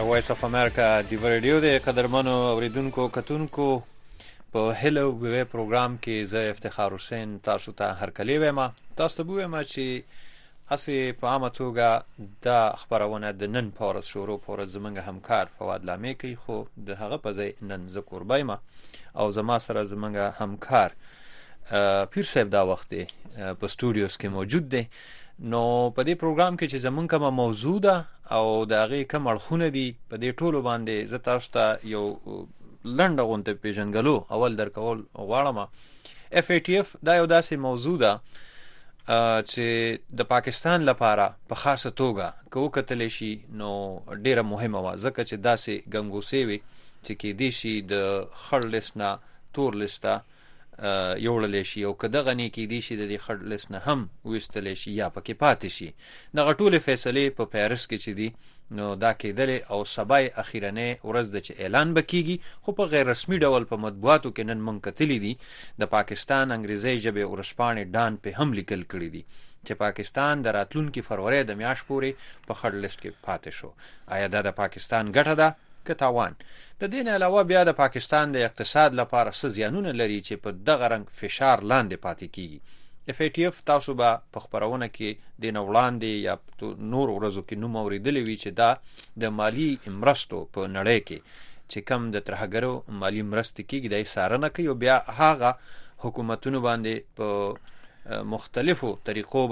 وایس اف امریکا دی ریډیو د قدرمنو اوریدونکو کتونکو په هلو وی پروګرام کې زه افتخار حسین تاسو ته هرکلی وایم. تاسو ته وایم چې اسی په عامه توګه د خبرونه د نن پورس شروع پورس زمونږ همکار فواد لامی کوي، خو د هغه په ځای نن زه قربایم او زما سره زمونږ همکار پیر صاحب دا وخت په سټوډیوز کې موجود دی. نو په دې پروګرام کې چې زمونږ کومه موضوع ده او د هغې کوم اړخونه دي په دې ټولو باندې زه تاسو ته یو لنډه غونته پیژنګلو اول درکول غواړم. FATF دا یو داسې موضوع ده چې د پاکستان لپاره په خاصه توګه که وکتلی شي نو ډیره مهمه وه، ځکه چې داسې ګنګوسې وي چې کیدای شي د خړ لیست نه تور لیست ته یوړلی شي او که دغه نه کیدای شي د دې خړ لیست نه هم ویستلی شي یا پکې پاتې شي. دغه ټولې فیصلې په پیرس کې چې دي نو دا کیدلی او سبا یې اخیرنۍ ورځ ده چې اعلان به کیږي، خو په غیر رسمي ډول په مطبوعاتو کې نن موږ کتلي دي د پاکستان انګریزي ژبې ورځپاڼې ډان په هم لیکل کړي دي چې پاکستان د راتلونکي فروری د میاشت پورې په خړ لیست کې پاتې شو. آیا دا د پاکستان ګټه ده که تاوان؟ د دې نه علاوه بیا د پاکستان د اقتصاد لپاره څه زیانونه لري چې په دغه رنګ فشار لاندې پاتې کیږي. FATF تاسو به په خبرونه کې د نه وړاندې یا نور ورځو کې نوم اورېدلی وي چې دا د مالي مرستو په نړۍ کې چې کم د ترهګرو مالي مرستې کیږي دا یې څارنه کوي او بیا هغه حکومتونو باندې په مختلفو طریقو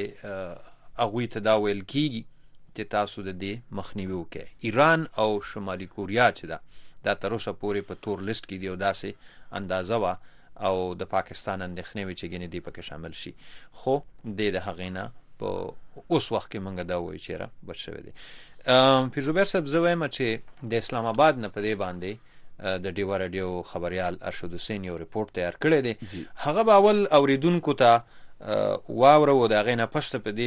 باندې هغوی ته دا ویل کیږي چې تاسو د دې مخنیوي وکړئ. ایران او شمالي کوریا چې ده دا تر اوسه پورې په تور لیست کې دی او داسې اندازه وه او د پاکستان اندېښنې وي چې ګینې دې پکې شامل شي، خو د هغې نه په اوس وخت کې موږ دا وایو چې یاره بچ شوی دی. پیرزوبیر صاحب زه وایم چې د اسلام آباد نه په دې باندې د ډیوا راډیو خبریال ارشد حسین یو رپورټ تیار کړی دی، هغه به اول اوریدونکو ته واوره و د هغې نه پسته په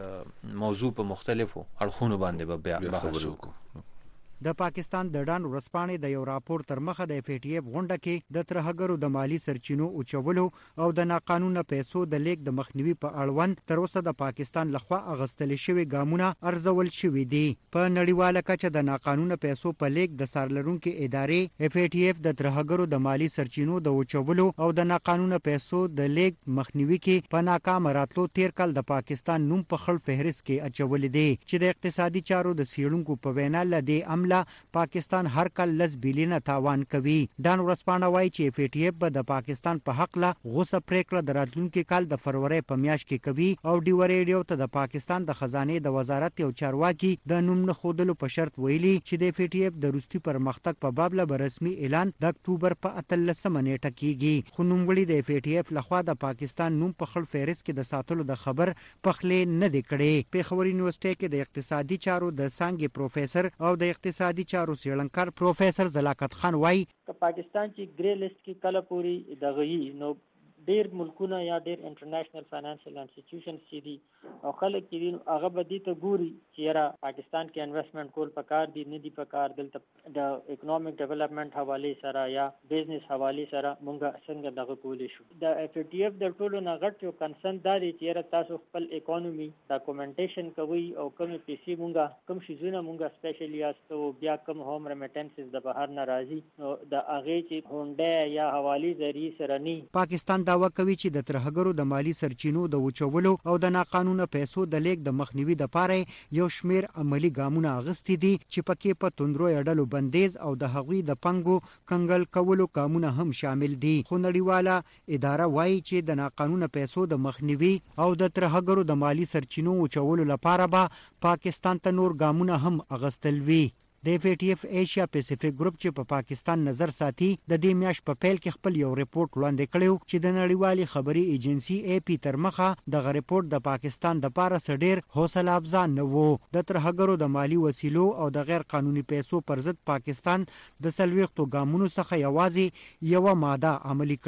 دې موضوع په مختلفو اړخونو باندې به بیا بحث وکړو. د پاکستان د ډان ورځپاڼې د یو راپور تر مخه د FATF غونډه کې د ترهګرو د مالی سرچینو اوچولو او د ناقانونه پیسو د لیږد د مخنیوي په اړوند تر اوسه د پاکستان لخوا اخیستل شوي ګامونه ارزول شوي دي. په نړیواله کچه د ناقانونه پیسو په لیږد د څارلرونکې ادارې FATF د ترهګرو د مالی سرچینو د اوچولو او د ناقانونه پیسو د لیږد مخنیوي کې په ناکامه راتلو تیر کال د پاکستان نوم په خړ فهرست کې اچولی دی چې د اقتصادي چارو د څیړونکو په وینا له دې پاکستان هر کال 10 بلیونه تاوان کوي. ډان ورځپاڼه وایي چې FATF به د پاکستان په حق له غوسه پریکړه د راتلونکي کال د فروری په میاشت کې کوي او ډیوا ریډیو ته د پاکستان د خزانې د وزارت یو چارواکي د نوم نه ښودلو په شرط ویلي چې د FATF د وروستي پرمختګ په باب له رسمي اعلان د اکتوبر په 18 نیټه کیږي، خو نوموړي د FATF لخوا د پاکستان نوم په خړ فهرست کې د ساتلو د خبر پخلې نه دی کړی. پیښور یونیورسيټي کې د اقتصادي چارو د څانګې پروفیسور او د اقتصادي چارو څیړنکار پروفیسور زلاکت خان وایي که پاکستان چې ګری لیست کې کله پوری دغه یي نو ډیر ملکونه یا ډیر انټرنیشنل فاینانشل انسټیټیوشنز چې دي او خلک چې دي هغه به دې ته ګوري چې یاره پاکستان کې انویسټمنټ کول پکار دي نه دي پکار، دلته د اکنامک ډیولپمنٹ حوالې سره یا بزنس حوالې سره مونږ څنګه دغه کولی شو. د FATF د ټولو نه غټ یو کنسرن دا دی چې یاره تاسو خپل اکانومي ډاکومنټیشن کوئ او کومې پیسې مونږه کوم شیزونه مونږه سپیشلی استو بیا کوم هوم ریمیټنسز د بهر نه راځي نو د هغې چې هونډه یا حوالې ذریعې سره نه. پاکستان دعوه کوي چې د ترهګرو د مالی سرچینو د وچولو او د ناقانونه پیسو د لیږد د مخنیوي لپاره یو شمیر عملی ګامونه اخیستي دي چې پکې په توندرو اډلو بندیز او د هغوی د پنګو کنګل کولو ګامونه هم شامل دي. خو نړیواله اداره وایي چې د ناقانونه پیسو د مخنیوي او د ترهګرو د مالی سرچینو وچولو لپاره به پاکستان ته نور ګامونه هم اخیستل وي. د FATF ایشیا پیسفیک ګروپ چې په پاکستان نظر ساتي د دې میاشت په پیل کې خپل یو ریپورت وړاندې کړی چې د نړیوالې خبري ایجنسی AP تر مخه دغه ریپورت د پاکستان د پاره سډیر حوصله افزا نه وو. د ترهګرو د مالی وسیلو او د غیر قانوني پیسو پر ضد پاکستان د 40 ګامونو څخه یوازې یو ماده عملی کړې ده.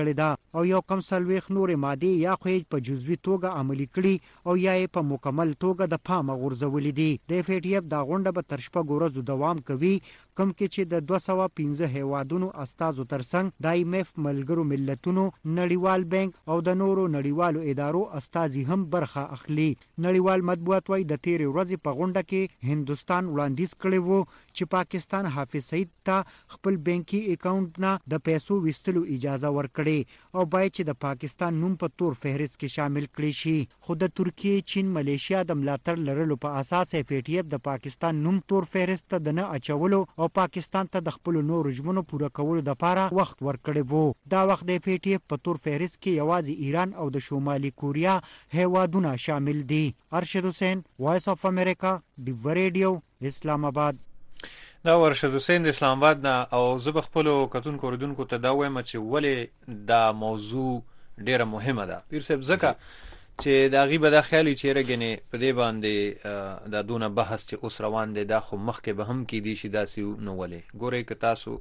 او یو کم څلوېښت نورې مادې یا خو یې په جزوي توګه عملي کړي او یا یې په مکمل توګه د پامه غورځولي دي. د اف ای ټي اف دا غونډه به تر شپږو ورځو دوام کوي، کوم کې چې د 215 هیوادونو استازو ترڅنګ د ایم ایف، ملګرو ملتونو، نړیوال بانک او د نورو نړیوالو ادارو استازي هم برخه اخلي. نړیوال مطبوعات وايي د تیرې ورځې په غونډه کې هندوستان وړاندیز کړی وو چې پاکستان حافظ سعید ته خپل بانکي اکاونټ نه د پیسو ویستلو اجازه ورکړي او باید چې د پاکستان نوم په تور فهرست کې شامل کړي شي. خو د ترکیه، چین، ملیشیا د ملاتړ لرلو په اساس اف ای ټي اف د پاکستان نوم تور فهرست ته د نه اچولو او پاکستان ته د خپل نورو ژمنو پوره کولو لپاره وخت ورکړی وو. دا وخت د اف ای ټي اف په تور فهرست کې یوازې ایران او د شمالي کوریا هیوادونه شامل دي. ارشد حسین، وایس اف امریکا، ډیو ریډیو، اسلام آباد. دا ارشد حسین د اسلام آباد نه. او زه به خپلو کتونکو اوریدونکو ته دا وایم چې ولې دا موضوع ډیره مهمه ده پیر صاحب، ځکه چې د هغې به دا خیال وي چې یاره په دې باندې دا دونه بحث چې اوس روان دی دا خو مخکې به هم کیدی شي داسې نو ولې. ګورئ که تاسو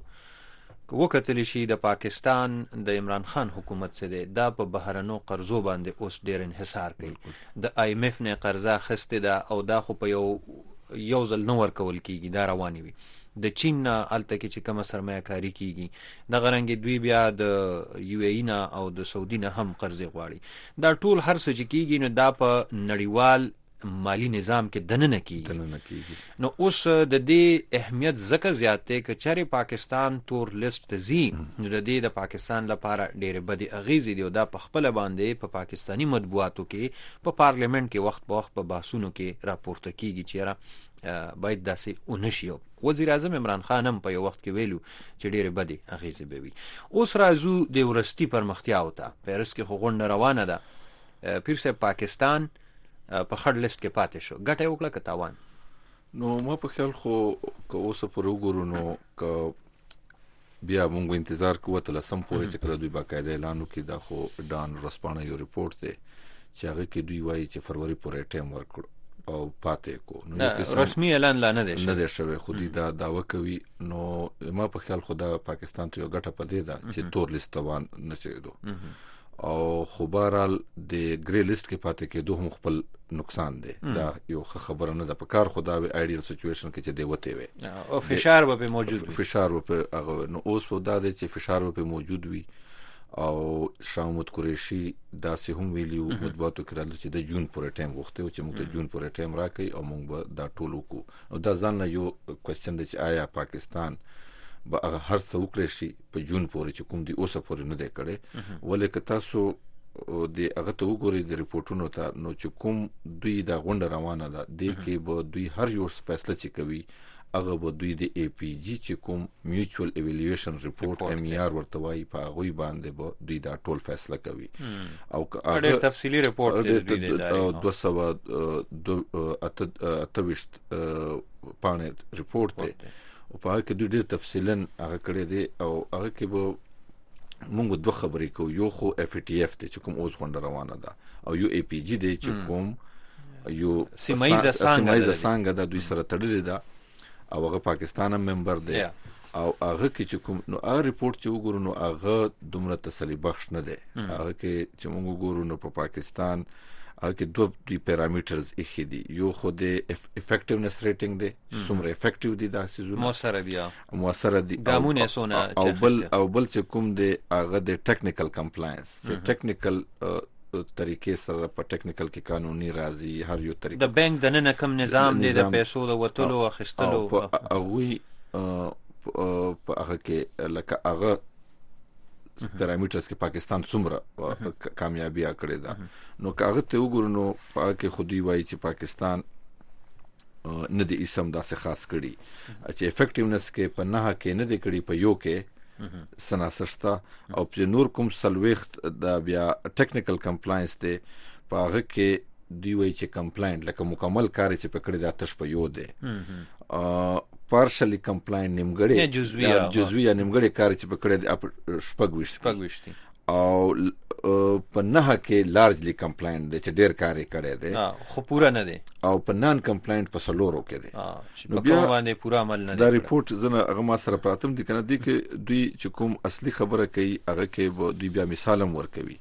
وکتلی شي د پاکستان د عمران خان حکومت څه دی، دا په بهرنو قرضو باندې اوس ډیر انحصار کوي. د آی ایم ایف نه قرضه اخیستې ده او دا خو په یو ځل نه ورکول کیږي، دا روانې وي. د چین نه هلته کې چې کومه سرمایه کاري کیږي دغه رنګې دوی بیا د یو ای نه او د سعودي نه هم قرضې غواړي. دا ټول هر څه چې کیږي نو دا په نړیوال مالی نظام کې دننه کیږي. نو اوس د دې اهمیت ځکه زیات دی که چېرې پاکستان تور لیست ته ځي نو د دې د پاکستان لپاره ډېرې بدې اغېزې دي او دا په خپله باندې په پاکستاني مطبوعاتو کې په پارلیمنت کې وخت په وخت په بحثونو کې راپورته کیږي چې یاره باید داسې ونه شي. وزیر اعظم عمران خان هم په یو وخت کې ویلو چې ډېرې بدې اغېزې به وي. اوس راځو د وروستي پرمختیاوو ته. پیرس کې خو غونډه روانه ده. پیر صاحب، پاکستان په خړ لیست کې پاتې شو، ګټه یې وکړه که تاوان؟ نو ما په خیال خو که اوسه پورې وګورو نو که بیا موږ انتظار کوو اتلسم پورې چې کله دوی باقاعده اعلان وکړي. دا خو ډان ورځپاڼه یو ریپورټ دی چې هغه کې دوی وایي چې فروری پورې ټایم ورکړو او پاتې کو. نو رسمي اعلان لا نه دی شوی، خو دوی دا دعوه کوي. نو ما په خیال خو دا پاکستان ته یو ګټه په دې ده چې تور لیست توان نشېدو او خو بهرحال د ګری لیست کې پاتې کېدو هم خپل نقصان دی. دا یو ښه خبره نه ده. په کار خو دا وي آیډیل سچویشن کې چې دی وتې وي او فشار به موجود وي. فشار به هغه نو اوس په دا دی چې فشار به موجود وي. او شاه محمود قریشي داسې هم ویلي وو مطبوعاتو کې راغلی چې د جون پورې ټایم غوښتی و چې موږ ته جون پورې ټایم راکړئ او موږ به دا ټول وکړو. نو دا ځان نه یو کوېسچن دی چې آیا پاکستان به هغه هر څه وکړی شي په جون پورې چې کوم دی اوسه پورې نه دی کړی. ولې که تاسو د هغه ته وګورئ د ریپورټونو ته نو چې کوم دوی دا غونډه روانه ده دې کې به دوی هر یو فیصله چې کوي هغه به دوی د ای پی جی چې کوم میوچوال ایوالویشن ریپورټ ام ای آر ورته وایي په هغوی باندې به دوی دا ټول فیصله کوي. او ډېر تفصیلي ریپورټ دی دوی د ادارې 228 پاڼې ریپورټ دی او په هغه کې دوی ډېر تفصیلا هغه کړی دی. او هغه کې به مونږ دوه خبرې کوو. یو خو اف ای ټي اف دی چې کوم اوس غونډه روانه ده او یو ای پی جی دی چې کوم یو سیمایزه څانګه ده دوی سره تړلې ده او هغه پاکستان هم ممبر دی. او هغه کې چې کوم نو هغه ریپورټ چې وګورو نو هغه دومره تسلی بخش نه دی. هغه کې چې موږ وګورو نو په پاکستان هغه کې دوه پیرامیټرز ایښي دي. یو خو د افیکټیونس ریټینګ دی چې څومره افیکټیو دي دا څیزونه مؤثره دي ګامونه څونه او بل چې کوم دی هغه د ټیکنیکل کمپلاینس چې ټیکنیکل طریقې سره په ټیکنیکل کې قانوني راځي. هر یو طریقه د بانک دننه کوم نظام دی د پیسو د وتلو او اخیستلو هغوی په هغه کې لکه هغه پیرامیټرز کې پاکستان څومره کامیابي کړې ده. نو که هغه ته وګورو نو په هغه کې خو دوی وایي چې پاکستان نه دی اسم داسې خاص کړي چې افیکټیونس کې په نهه کې نه دی کړي، په یو کې سناسشتا او په نور کوم سلويخت دا بیا ټیکنیکل کمپلاینس دی په هغه کې دوی وایي چې کمپلاینټ لکه مکمل کار چې پکړی دا تش په یو دی. پارشلی کمپلاینټ نیمګړی جزوی یا نیمګړی کار چې پکړی دی 26 دی او په نه کې لارجلی کمپلاینټ دی چې ډیر کار یې کړی دی خو پورا نه دی او په نان کمپلاینټ په سلورو کې دی نو بیا باندې پورا عمل نه دی دا ریپورت زنه هغه ما سره پراتم دي کنه دی کې دوی چې کوم اصلي خبره کوي هغه کې دوی بیا مثال هم ورکوي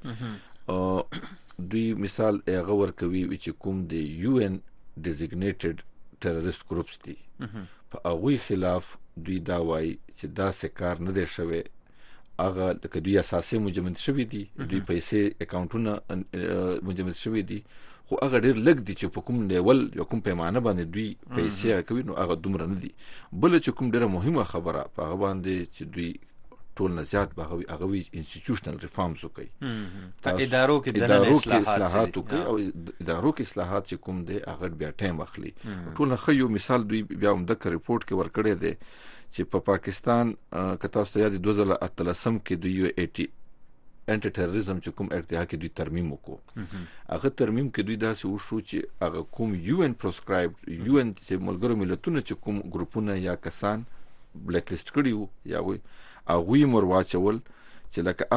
دوی مثال هغه ورکوي چې کوم دی UN designated terrorist groups دي په هغوی خلاف دوی دا وایي چې دا کار نه دی شوی هغه لکه دوی اساسي مجمد شوی دي دوی پیسې اکاونټونه مجمد شوی دي خو هغه ډیر لږ دي چې په کوم لیول یا کوم پیمانه باندې دوی پیسې کوي نو هغه دومره نه دي بل چې کوم ډیره مهمه خبره په هغه باندې چې دوی ټول نه زیات بغوي هغه وی انسټیټیوشنل ریفارمز کوي په ادارو کې د اصلاحات کوي او ادارو کې اصلاحات چې کوم دي هغه بیا ټایم اخلي ټول نه یو مثال دوی بیا هم د ریپورت کې ورکړی دی چې په پاکستان کته تاسو یاد 2013 کې دوی یو انټي ټیرریزم چې کوم ارتیا کې دوی ترمیم وکړو هغه ترمیم کې دوی داسې وشو چې هغه کوم UN پرسکرایبډ UN چې ملګرو ملتونو چې کوم ګروپونه یا کسان بلیک لیست کړیو یا وي هغه مور واچول چې لکه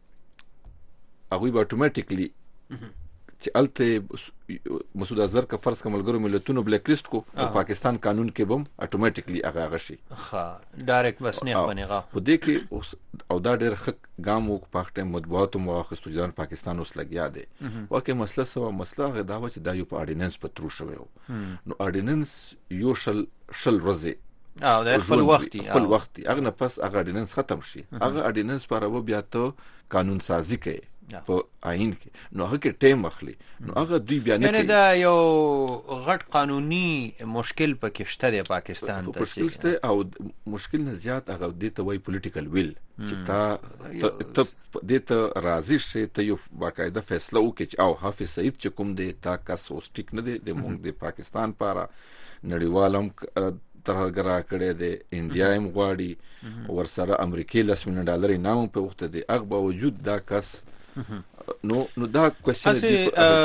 هغه به اتوماتیکلی چې الته مسعود اظهر کا فرض کا ملګرو ملتونو بلیک لیست کو پاکستان قانون کې بم اتوماتیکلی هغه غشي ډایرکټ بس نه بنېغه خو دې کې او دا ډېر خک ګام او په وخت مطبوعات مواخص ځان پاکستان اوس لګیا دی واکه مسله سو مسله غدا و چې دا یو په اورډیننس په ترو شوی نو اورډیننس یو شل روزه دا خپل وختي هغه نه پس هغه اورډیننس ختم شي هغه اورډیننس پر و بیا ته قانون سازي کوي په آئین کې نو هغه کې ټیم اخلي نو هغه دوی بیا نه کوي دا یو غټ قانوني مشکل پکې شته د پاکستان ته چې او مشکل نه زیات هغه د ته وای پولیټیکل ویل چې تا د ته راضي شي ته یو باقاعده فیصله وکړي او حافظ سعید چې کوم دی تا کا سوسټیک نه دی د مونږ د پاکستان لپاره نړیوالم ترغرا کړی دی انډیا هم غواړي ورسره امریکای $10 مليون انعام په وخت دی هغه باوجود دا کس نو دا کوېسچن دی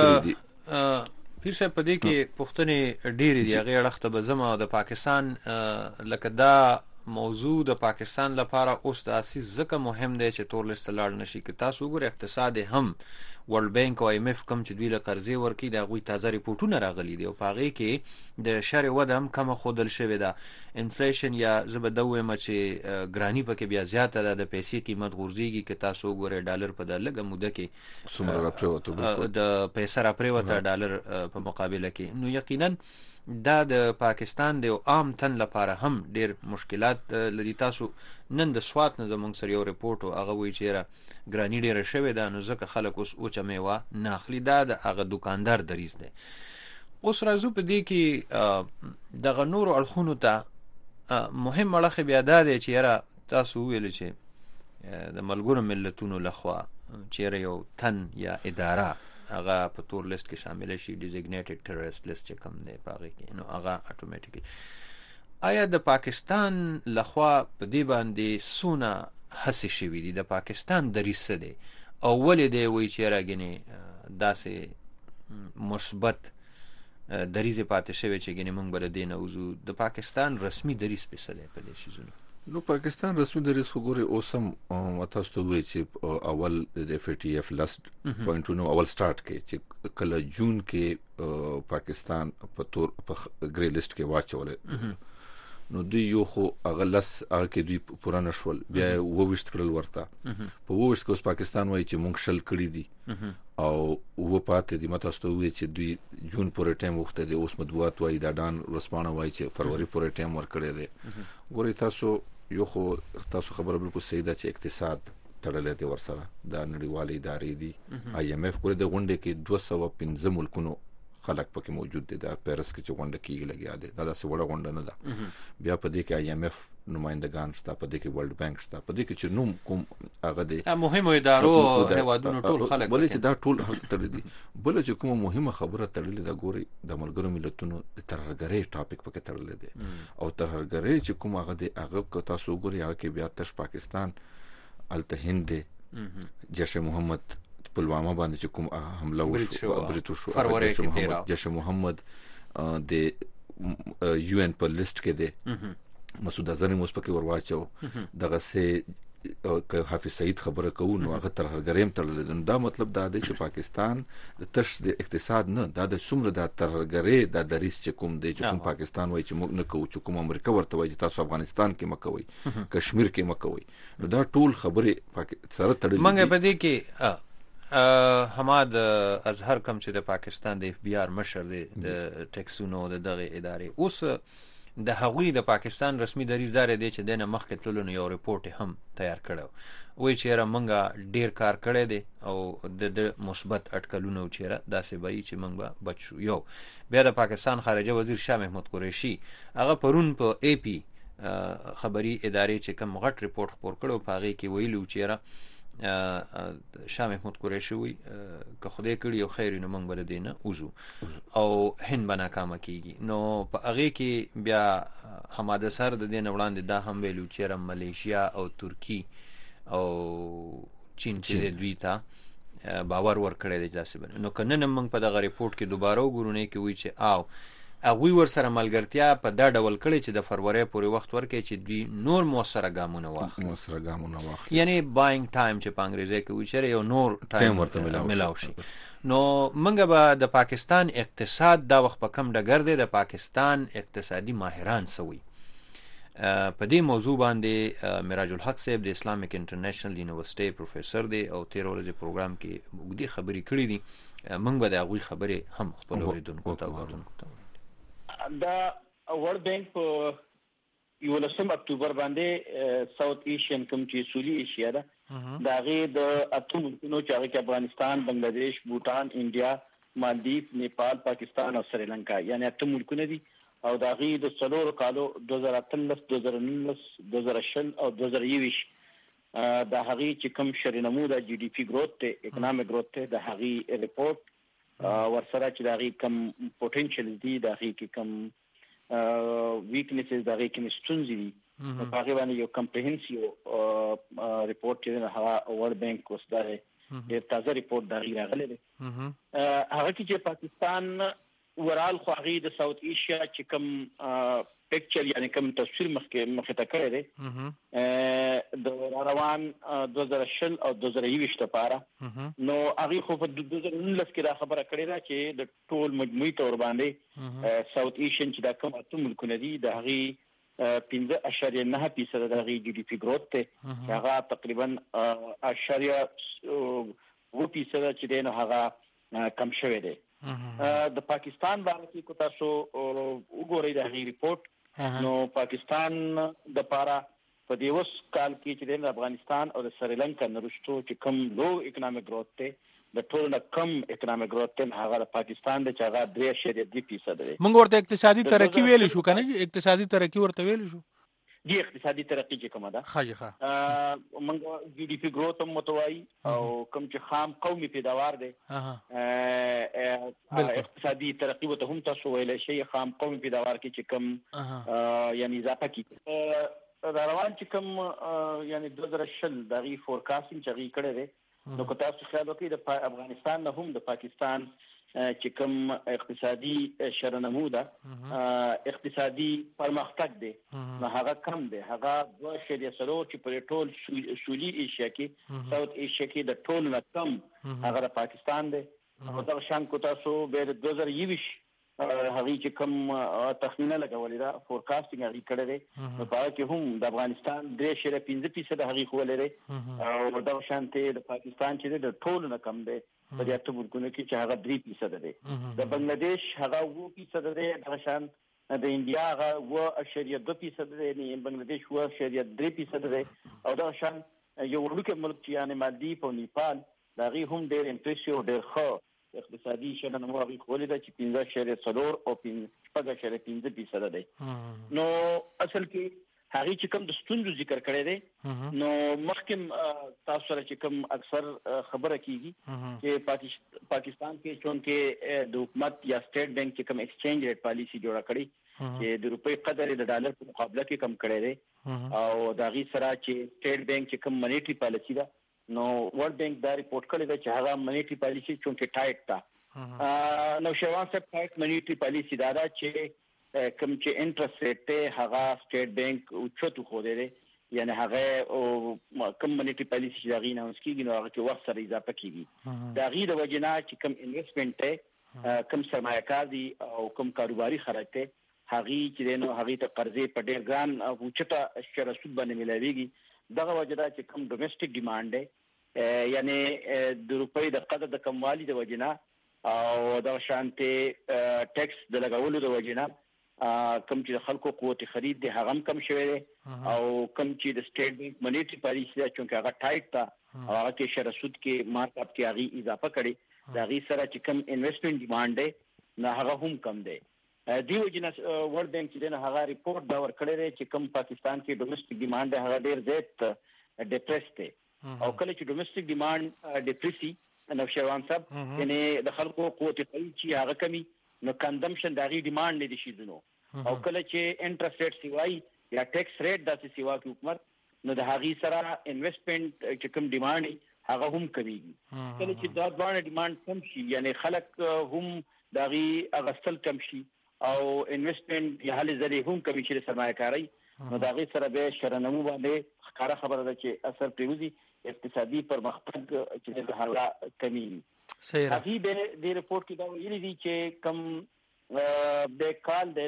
پیر صاحب په دې کې پوښتنې ډېرې دي هغه اړخته به زما د پاکستان لکه دا موضوع د پاکستان لپاره اوس داسې ځکه مهم دی چې تور لیست لاړ نشي که تاسو وګورئ اقتصاد هم ورلد بانک او IMF کم چې دوی له قرضې ورکړي د هغوی تازه ریپورټونه راغلي دي او په هغې کې د شرې وده هم کمه ښودل شوې ده انفلیشن یا زه به دا ووایم چې ګراني پکې بیا زیاته ده د پیسې قیمت غورځېږي که تاسو وګورئ ډالر په د لږه موده کې د پیسه راپرېوته ډالر په مقابله کې نو یقینا دا د پاکستان د عام تن لپاره هم ډیر مشکلات لري تاسو نن د سوات نه زمونږ سره یو ریپورت او هغه وایي چې ګراني ډیره شوې ده نو ځکه خلک اوس اوچه میوه نه اخلي دا د هغه دکاندار دریځ دی اوس راځو په دې کې دغه نورو اړخونو ته مهم اړخ بیا دا دی چې یاره تاسو وویل چې د ملګرو ملتونو لخوا چې یو تن یا اداره هغه په تور لیست کې شامل شي ډیزیګنیټډ ټیرریست لیست چې کوم دی په هغه کې نو هغه اتوماتیکلی آیا د پاکستان لخوا په دې باندې سونه هڅې شوي دي د پاکستان دریځ څه دی او ولې دی وایي چې راګنې داسې مثبت دریځ پاتې شوی چې ګنې موږ به له دې نه وځو د پاکستان رسمي دریځ په څه دی په دې څیزونو نو پاکستان رسمي دریځ وګورئ اوس هم تاسو ته وایي چې اول د FATF لاست پوینټونو اول سٹارټ کې چې کله جون کې پاکستان په تور په ګری لیست کې واچول نو دوی یو خو هغه کې دوی پورانه شول بیا وویشت کړل ورته په وویشت کې اوس پاکستان وایي چې مونږ شل کړي دي او و پاتې دي ماته ستو وی چې دوی جون پورې ټایم وخت دی اوس مطبوعات وایي دا ډان رسپانه وایي چې فروری پورې ټایم ورکړی دی ګوري تاسو یو خو تاسو خبره بالکل صحیح ده چې اقتصاد تړلې دی ورسره د نړیوالې ادارې دي IMF ګوري د غونډې کې 215 ملکونو خلک پکې موجود دي د پیرس کې چې غونډه کیږي لګیا دي دا داسې وړه غونډه نه ده بیا په دې کې IMF نمائندگان شته په دې کې ورلد بانک شته په دې کې چې نوم کوم هغه دي مهمو ادارو هیوادونو ټول خلک بلې چې دا ټول هر تړلې دي بل چې کومه مهمه خبره تړلې ده ګوري د ملګرو ملتونو د ترهګرۍ ټاپک پکې تړلې دي او ترهګرۍ چې کوم هغه دي هغه کو تاسو ګوري هغه کې بیا تش پاکستان الته هند جیش محمد پلوامه باندې چې کوم حمله وشو بریټو شو فروری کې جیش محمد د UN په لیست کې دی مسعود اظهر موږ پکې ورواچو دغه سه که حافظ سعید خبره کوو نو هغه ترهګریم تړل دا مطلب دا دی چې پاکستان تش د اقتصاد نه دا د څومره د ترهګری د دریس چې کوم دی چې کوم پاکستان وایي چې موږ نه کوو چې کوم امریکا ورته وایي چې تاسو افغانستان کې مکوئ کشمیر کې مکوئ نو دا ټول خبره سره تړلې منګه بده کې حماد اظهر کم چې د پاکستان د اف بی آر مشر دی د ټیکسونو د دغه ادارې اوس د هغوی د پاکستان رسمي دریځدار دی چې دنه مخکې تللو یو ریپورت هم تیار کړو وایي چې را منګه ډیر کار کړی دی او د مثبت اټکلونو چیرې داسې وایي چې منګه بچو یو بیا د پاکستان خارجه وزیر شاه محمود قریشي هغه پرون په ای پی خبري ادارې چې کوم غټ ریپورت خبر کړو په هغه کې ویلو چې شاه محمود قریشي وی که خدای کړی یو خیر نو موږ بل دینه وزو او هند بنا کام کیږي نو په هغه کې بیا حماده سر د دین وړاندې دا هم ویلو چې ملیشیا او ترکی او چین چې دوی ته باور ورکړی دی تاسو نو کنه موږ په دغه ریپورت کې دوباره وګورو کې وی چې او هغه ور سره ملګرتیا په دا ډول کړي چې د فروری پورې وخت ورکړي چې دوی نور موثره ګامونه واخلي یعنی باینګ ټایم چې په انګریزي کې وایي چې یو نور ټایم ورته ملاو شي نو منګه به د پاکستان اقتصاد دا وخت په کم ډګر دی د پاکستان اقتصادي ماهران سوي په دې موضوع باندې مراج الحق صاحب د اسلامیک انټرنیشنل یونیورسيټي پروفیسور دی او 13 ورځې پروګرام کې وګړي خبرې کړې دي موږ به دا غوي خبرې هم خپل اوریدونکو ته دا ورلد بانک په 11 اکتوبر باندې ساوث ایشین کوم چې سولي ایشیا ده دا غي د اتم ملکونو چې هغه کې افغانستان، بنگلاديش، بوتان، انډیا، مالدیف، نیپال، پاکستان او سریلانکا یعنی اتم ملکونه دي او دا غي د څلور کالو 2013 2019 2020 او 2021 دا هغه چې کوم شرینمو د جی ډی پی گروث ته اکونومیک گروث ته د هغه ریپورت ورسره چې دا غي کم پوتنشل دي دا غي کم ویکنسز دا غي کم ستونزې دي په هغه باندې یو کمپریهنسیو ریپورت چې هغه ورلد بانک وسداري ډېر تازه ریپورت دا غي راغلی دی هغه چې پاکستان ورال خواغي د ساوث ایشیا چې کم پکچر یعنی کم تصویر مخه ته کړی دی د روان 2020 او 2021 لپاره نو هغه خو په 2019 کې دا خبره کړې ده چې د ټول مجموعي تور باندې ساوث ایشین چې دا کوم اته ملکونه دي د هغه 15.9% د هغه جی ډی پی گروث ته هغه تقریبا 0.2% چې دینه هغه کم شوی دی د پاکستان باندې کو تاسو وګورئ د هغه ریپورت نو پاکستان د پاره په دې وس کال کې چې د افغانستان او د سریلانکا نرشتو چې کم لو اکونومیک گروث ته د ټول نه کم اکونومیک گروث ته هغه د پاکستان د چاغه 3.2% دی موږ ورته اقتصادي ترقی ویل شو کنه اقتصادي ترقی ورته ویل شو دی اقتصادي ترقی چې کومه ده خاجه موږ جی ډی پی گروث هم متوای او کوم چې خام قومي پیداوار دی اقتصادي ترقی وته هم تاسو ویل شي خام قومي پیداوار کې چې کم یعنی اضافه کی دا روان چې کم یعنی 2020 دغه فورکاستینګ چې غي کړی دی نو کو تاسو خیال وکړئ د افغانستان نه هم د پاکستان چې کوم اقتصادي شرنمو ده اقتصادي پرمختګ دی نو هغه کم دی هغه 2.3 چې پر ټول سولي ایشیا کې ساوث ایشیا کې د ټول نه کم هغه د پاکستان دی او دا شان کو تاسو به 2020 هغه چې کوم تخمینه لګولې ده فورکاستینګ هغه کړی دی په هغه کې هم د افغانستان 3.5% هغه خو لري او دا شانته د پاکستان چې د ټول نه کم دی په دې اته ملکونو کې چې هغه 3% دی د بنگلاديش هغه 2% دی د شان د انډیا هغه 2.2% دی نه بنگلاديش 2.3% دی او دا شان یو ورکه ملک چې یعنی مالدیف او نیپال دا غي هم ډېر امپریسیو ډېر ښه اقتصادي شننه هغه خولې ده چې 15.4 او 15.5% دی نو اصل کې هغه چې کوم د ستونزو ذکر کړی دی نو مخکې تاسو سره چې کوم اکثر خبره کیږي چې پاکستان کې چونکه د حکومت یا سټیټ بانک چې کوم ایکسچینج ریټ پالیسی جوړه کړی چې د روپۍ قدر د ډالر په مقابله کې کم کړی دی او دا غي سره چې سټیټ بانک چې کوم منیټری پالیسی ده نو ورلد بانک دا ریپورت کړی دی چې هغه منیټری پالیسی چونکه ټایټ تا نو شوان صاحب ټایټ منیټری پالیسی دا چې کوم چې انټرست ریټ ته هغه سټیټ بانک او چتو خو دی یعنی هغه او کم منیټری پالیسی چې دغې نه مسکیږي نو هغه کې وخت سره اضافه کیږي دا غي د وجنا چې کم انویسټمنټ ته کم سرمایه‌کار دي او کم کاروباري خلک ته هغه چې نو هغه ته قرضې په ډېر ګران او چټه شرط باندې ملایويږي دغه وجدا چې کم ډومېسټک ډیماند دی یعنی د روپۍ د قدر د کموالي د وجنا او د شانته ټیکس د لګولو د وجنا کم چې خلکو قوت خرید دی هغه کم شوی دی او کم چې د سټیټ بانک منیټری پالیسی دا چې هغه ټایټ تا او هغه کې شرط سود کې مارک اپ کې هغه اضافه کړي دا غي سره چې کم انویسټمنټ ډیماند دی نه هغه هم کم دی دیو جنس ورلد بانک چې نه هغه ریپورت دا ور کړی دی چې کم پاکستان کې ډومېسټک ډیماند هغه ډیر زیات ډیپریس دی او کله چې ډومېسټک ډیماند ډیپریسي نو شروان صاحب یعنی د خلکو قوت خرید چې هغه کمی نو کنزمپشن دا غي ډیماند نه دي شي دنو او کله چې انټرست ریټ سیوای یا ټیکس ریټ داسې سیوا کې حکومت نو د هغې سره انویسټمنټ چې کوم ډیماند هغه هم کمیږي کله چې دا ډوانه ډیماند کم شي یعنی خلک هم د هغې اغستل کم شي او انویسټمنټ یا هلې ځلې هم کمی شي د سرمایه‌کارۍ نو د هغې سره بیا شرنمو باندې ښکاره خبره ده چې اثر پرېوځي اقتصادي پرمختګ چې هغه کمیږي هغې د رپورټ کې دا ویلي دي چې کم د کال د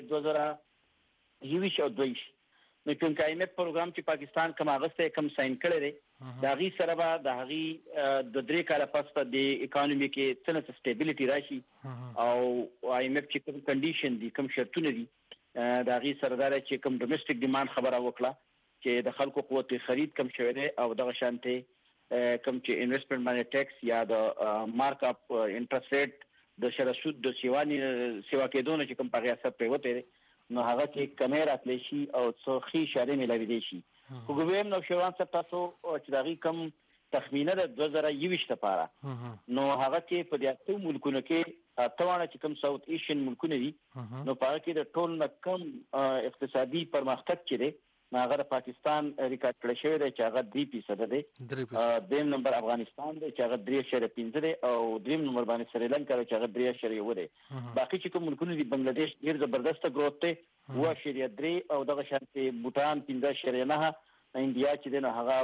2023 او 22 نو کوم کایمت پروګرام چې پاکستان کوم اغسطه کم ساين کړی دی دا غي سره به د هغي د 3 کال پس په د اکانومي کې څنګه سټیبিলিټي راشي او IMF چې کوم کنډیشن دي کوم شرطونه دي دا غي سردار چې کوم ډومېسټک ډیماند خبره وکړه چې د خلکو قوت خرید کم شوی دی او دغه شانته کوم چې انویسټمنټ باندې ټیکس یا د مارک اپ انټرست ریټ د شرط سود د سیوا کېدونه چې کوم په اثر پریوته نو هغه کې کمی راتلی شي او څو خي اشاره ملوي دي شي خو ګویم نو شروان صاحب تاسو چې دغه کم تخمینه د 2023 لپاره نو هغه کې په دې اتو ملکونو کې اتوانه چې کوم ساوث ایشین ملکونه دي نو په کې د ټول نه کم اقتصادي پرمختګ کړي هغه د پاکستان ریکارډ کړی شوی دی چې هغه 3% دی دیم نمبر افغانستان دی چې هغه 3.5 دی او دریم نمبر باندې سریلانکا چې هغه 3.1 دی باقي چې کوم ملکونه دي بنگلاديش ډیر زبردست گروث دی 2.3 او دغه شانتي بوتان 15.9 انډیا چې دی هغه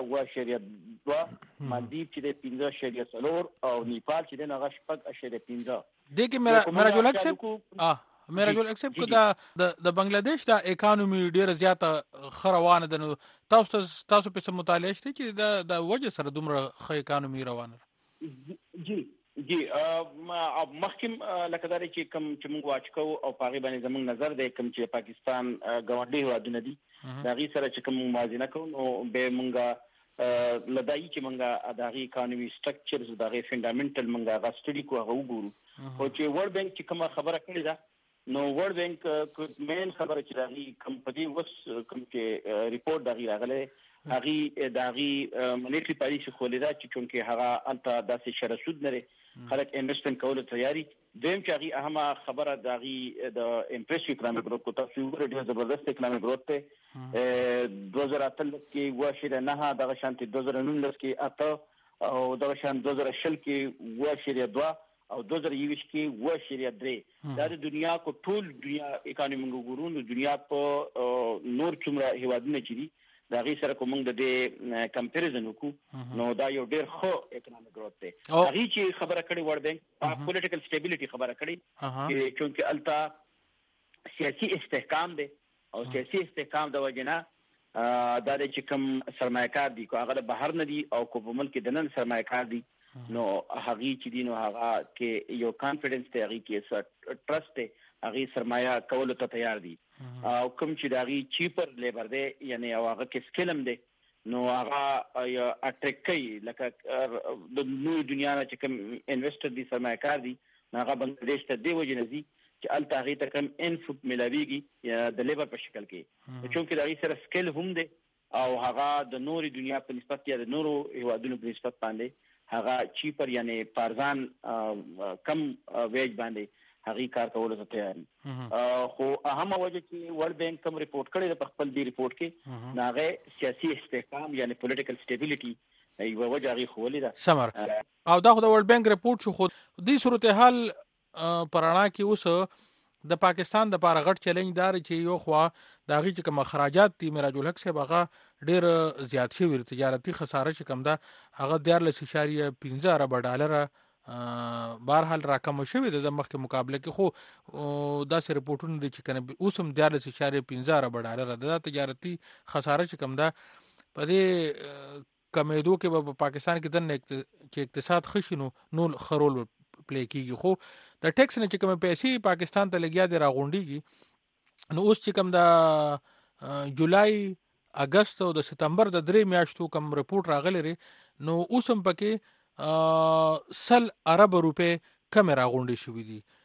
2.2 مالدیپ چې دی 15.4 او نیپال چې دی هغه 6.15 دغه میرا جو لکسب میرا جول اکسپټ کو د بنگلاديش دا اکانومي ډیره زیاته خروانه ده نو تاسو په سم مطالعه شته چې د وجه سره دومره خې اکانومي روانه جی مخکم لکه دا چې کوم چې موږ واچو او پاغي باندې زموږ نظر دی کوم چې پاکستان ګاونډي هوادونه دي دا غي سره چې کوم موازنه کوو نو به موږ لدای چې موږ دغه اکانومي سټرکچرز دغه فندامنټل موږ غاستړي کو هغه وګورو او چې ورلد بانک چې کومه خبره کړې ده نو ورلد بانک مین خبره چې دغه کمپنی وس کوم چې ریپورت دغه راغله هغه دغه منیټری پالیسی خولیدا چې چونکه هغه انت داسې شرط سود نه خلک انویسټمنټ کول تیاری دیم چې هغه اهمه خبره دغه د امپریسیو اکونومیک گروث کو تاسو ډیر زبردست اکونومیک گروث ته 2013 کې واشره نه دغه شانتي 2019 کې اته او دغه شان 2020 کې واشره 2 او 2020 کې 2.3 دا د دنیا کو ټول دنیا اکانومي ګورونو دنیا په نور څومره هیوادونه چې دي دا غي سره کوم د کمپیریزن وکړو نو دا یو ډیر ښه اکونومیک گروث دی هغه چې خبره کړي ورلد بانک پولیټیکل سټیبিলিټي خبره کړي چې چونکه سیاسي استحکام دی او سیاسي استحکام د وجنه دا چې کوم سرمایه‌کار دي کو هغه بهر نه دي او کو په ملک د نن سرمایه‌کار دي نو هغه چې دي نو هغه کې یو کانفیډنس ته هغه کې ټرست ته هغه سرمایه کول ته تیار دي او کوم چې هغه چیپر لیبر دی یعنی هغه کې سکلم دی نو هغه اټریک کوي لکه د نوې دنیا چې کوم انویسټر دي سرمایه‌کار دي هغه بنگلاديش ته دی وجنزي چې الته هغه ته کوم انفوت ملاويږي د لیبر په شکل کې چونکه هغه سره سکل هم دی او هغه د نوري دنیا په نسبت یا د نورو هیوادونو په نسبت باندې هغه چیپر یعنی پارزان کم ویج باندې هغه کار کول ته تیار خو اهم وجه چې ورلد بانک کوم ریپورت کړی د خپل دی ریپورت کې ناغه سیاسي استحکام یعنی پولیټیکل سټیبিলিټي ایو وجه هغه خولې ده سمر او دا خو د ورلد بانک ریپورت شو خو د صورتحال پرانا کې اوس د پاکستان د لپاره غټ چیلنج دار چې یو خوا د هغې چې کوم خراجات دي میراج الحق صاحب هغه ډېر زیات شوي، تجارتي خساره چې کوم ده هغه 14.15 اربه ډالره بهرحال راکمه شوې ده د مخکې مقابله کې، خو داسې رپورټونه دي چې کنه اوس هم 14.15 اربه ډالره ده. دا تجارتي خساره چې کوم ده په دې کمیدو کې په پاکستان کې دنه چې اقتصاد خشي نو خرول پلی کیږي، خو د ټیکس نه چې کوم پیسې پاکستان ته لګیا دي راغونډيږي، نو اوس چې کوم د جولای اگست او د سپتمبر د 3 میاشتو کوم رپورټ راغلی لري، نو اوس هم پکې 100 ارب روپے کم راغونډي شوې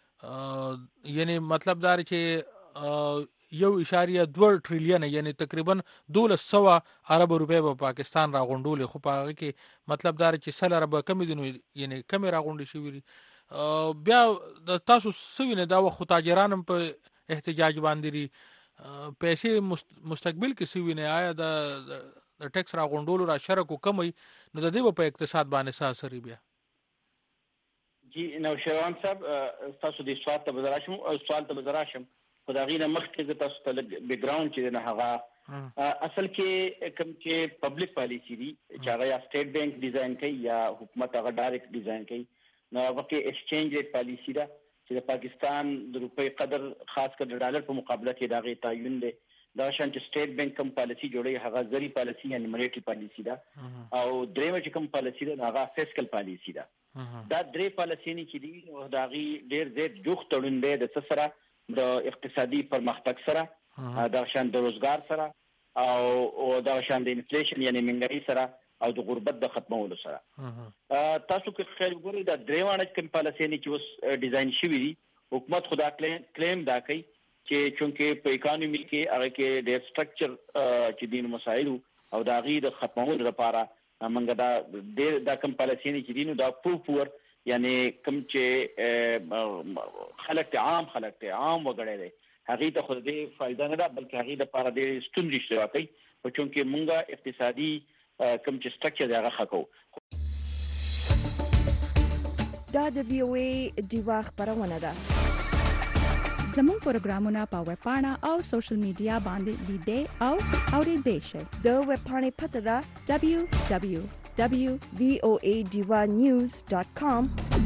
دي. یعنی مطلب دا چې 1.2 ټریلیون یعنی تقریبا 1200 ارب روپے په پاکستان راغونډول، خو په هغه کې مطلب دا چې 100 ارب کم دي، نو یعنی کم راغونډي شوې دي. بیا د تاسو سوینه دا وخت تاجرانم په احتجاج باندې لري، پیسې مستقبل کې سوینه آیا د ټیکس راغونډول را شرکو کمی، نو د دې په اقتصاد باندې څه اثر بیا؟ جی نو شروان صاحب تاسو دې سوال ته بزراشم خدای نه مخکې د تاسو ته بیک ګراوند چې نه هغه اصل کې کوم چې پبلک پالیسی دي چې هغه یا سټیټ بانک ډیزاین کوي یا حکومت هغه ډایرکټ ډیزاین کوي، نو هغه کې ایکسچینج ریټ پالیسی ده چې د پاکستان د روپۍ قدر خاص کر د ډالر په مقابله کې دغه تعین دی. دا شان چې سټیټ بانک کوم پالیسی جوړي هغه زری پالیسی یعنی منیټری پالیسی ده، او درېمه چې کوم پالیسی ده هغه فیسکل پالیسی ده. دا درې پالیسی نه چې دي او داغي ډېر زیات جوخ تړون دی د سره د اقتصادي پرمختګ سره، دا شان د روزګار سره او دا شان د انفلیشن یعنی منګري سره او د غربت د ختمولو سره. تاسو کې خیر ګورئ دا درېوانه کوم پالیسی نه چې اوس ډیزاین شوی دي، حکومت خدا کلیم دا کوي چې چونکه په اکانومي کې هغه کې د سټرکچر چې دین مسایل او د غي د ختمولو لپاره منګه دا کوم پالیسی نه چې دین دا پور یعنی کوم چې خلک عام وګړي دي هغه ته خو دې فائدہ نه ده بلکې هغه د لپاره د ستونزې شته کوي، په چونکه مونږه اقتصادي کوم چې سټرکچر دی هغه خکو. دا د وی او ای دیوا خبرونه ده. زموږ پروګرامونه په ویب پاڼه او سوشل میډیا باندې لیدئ او اوریدئ شئ. د ویب پاڼې پته ده www.voadivanews.com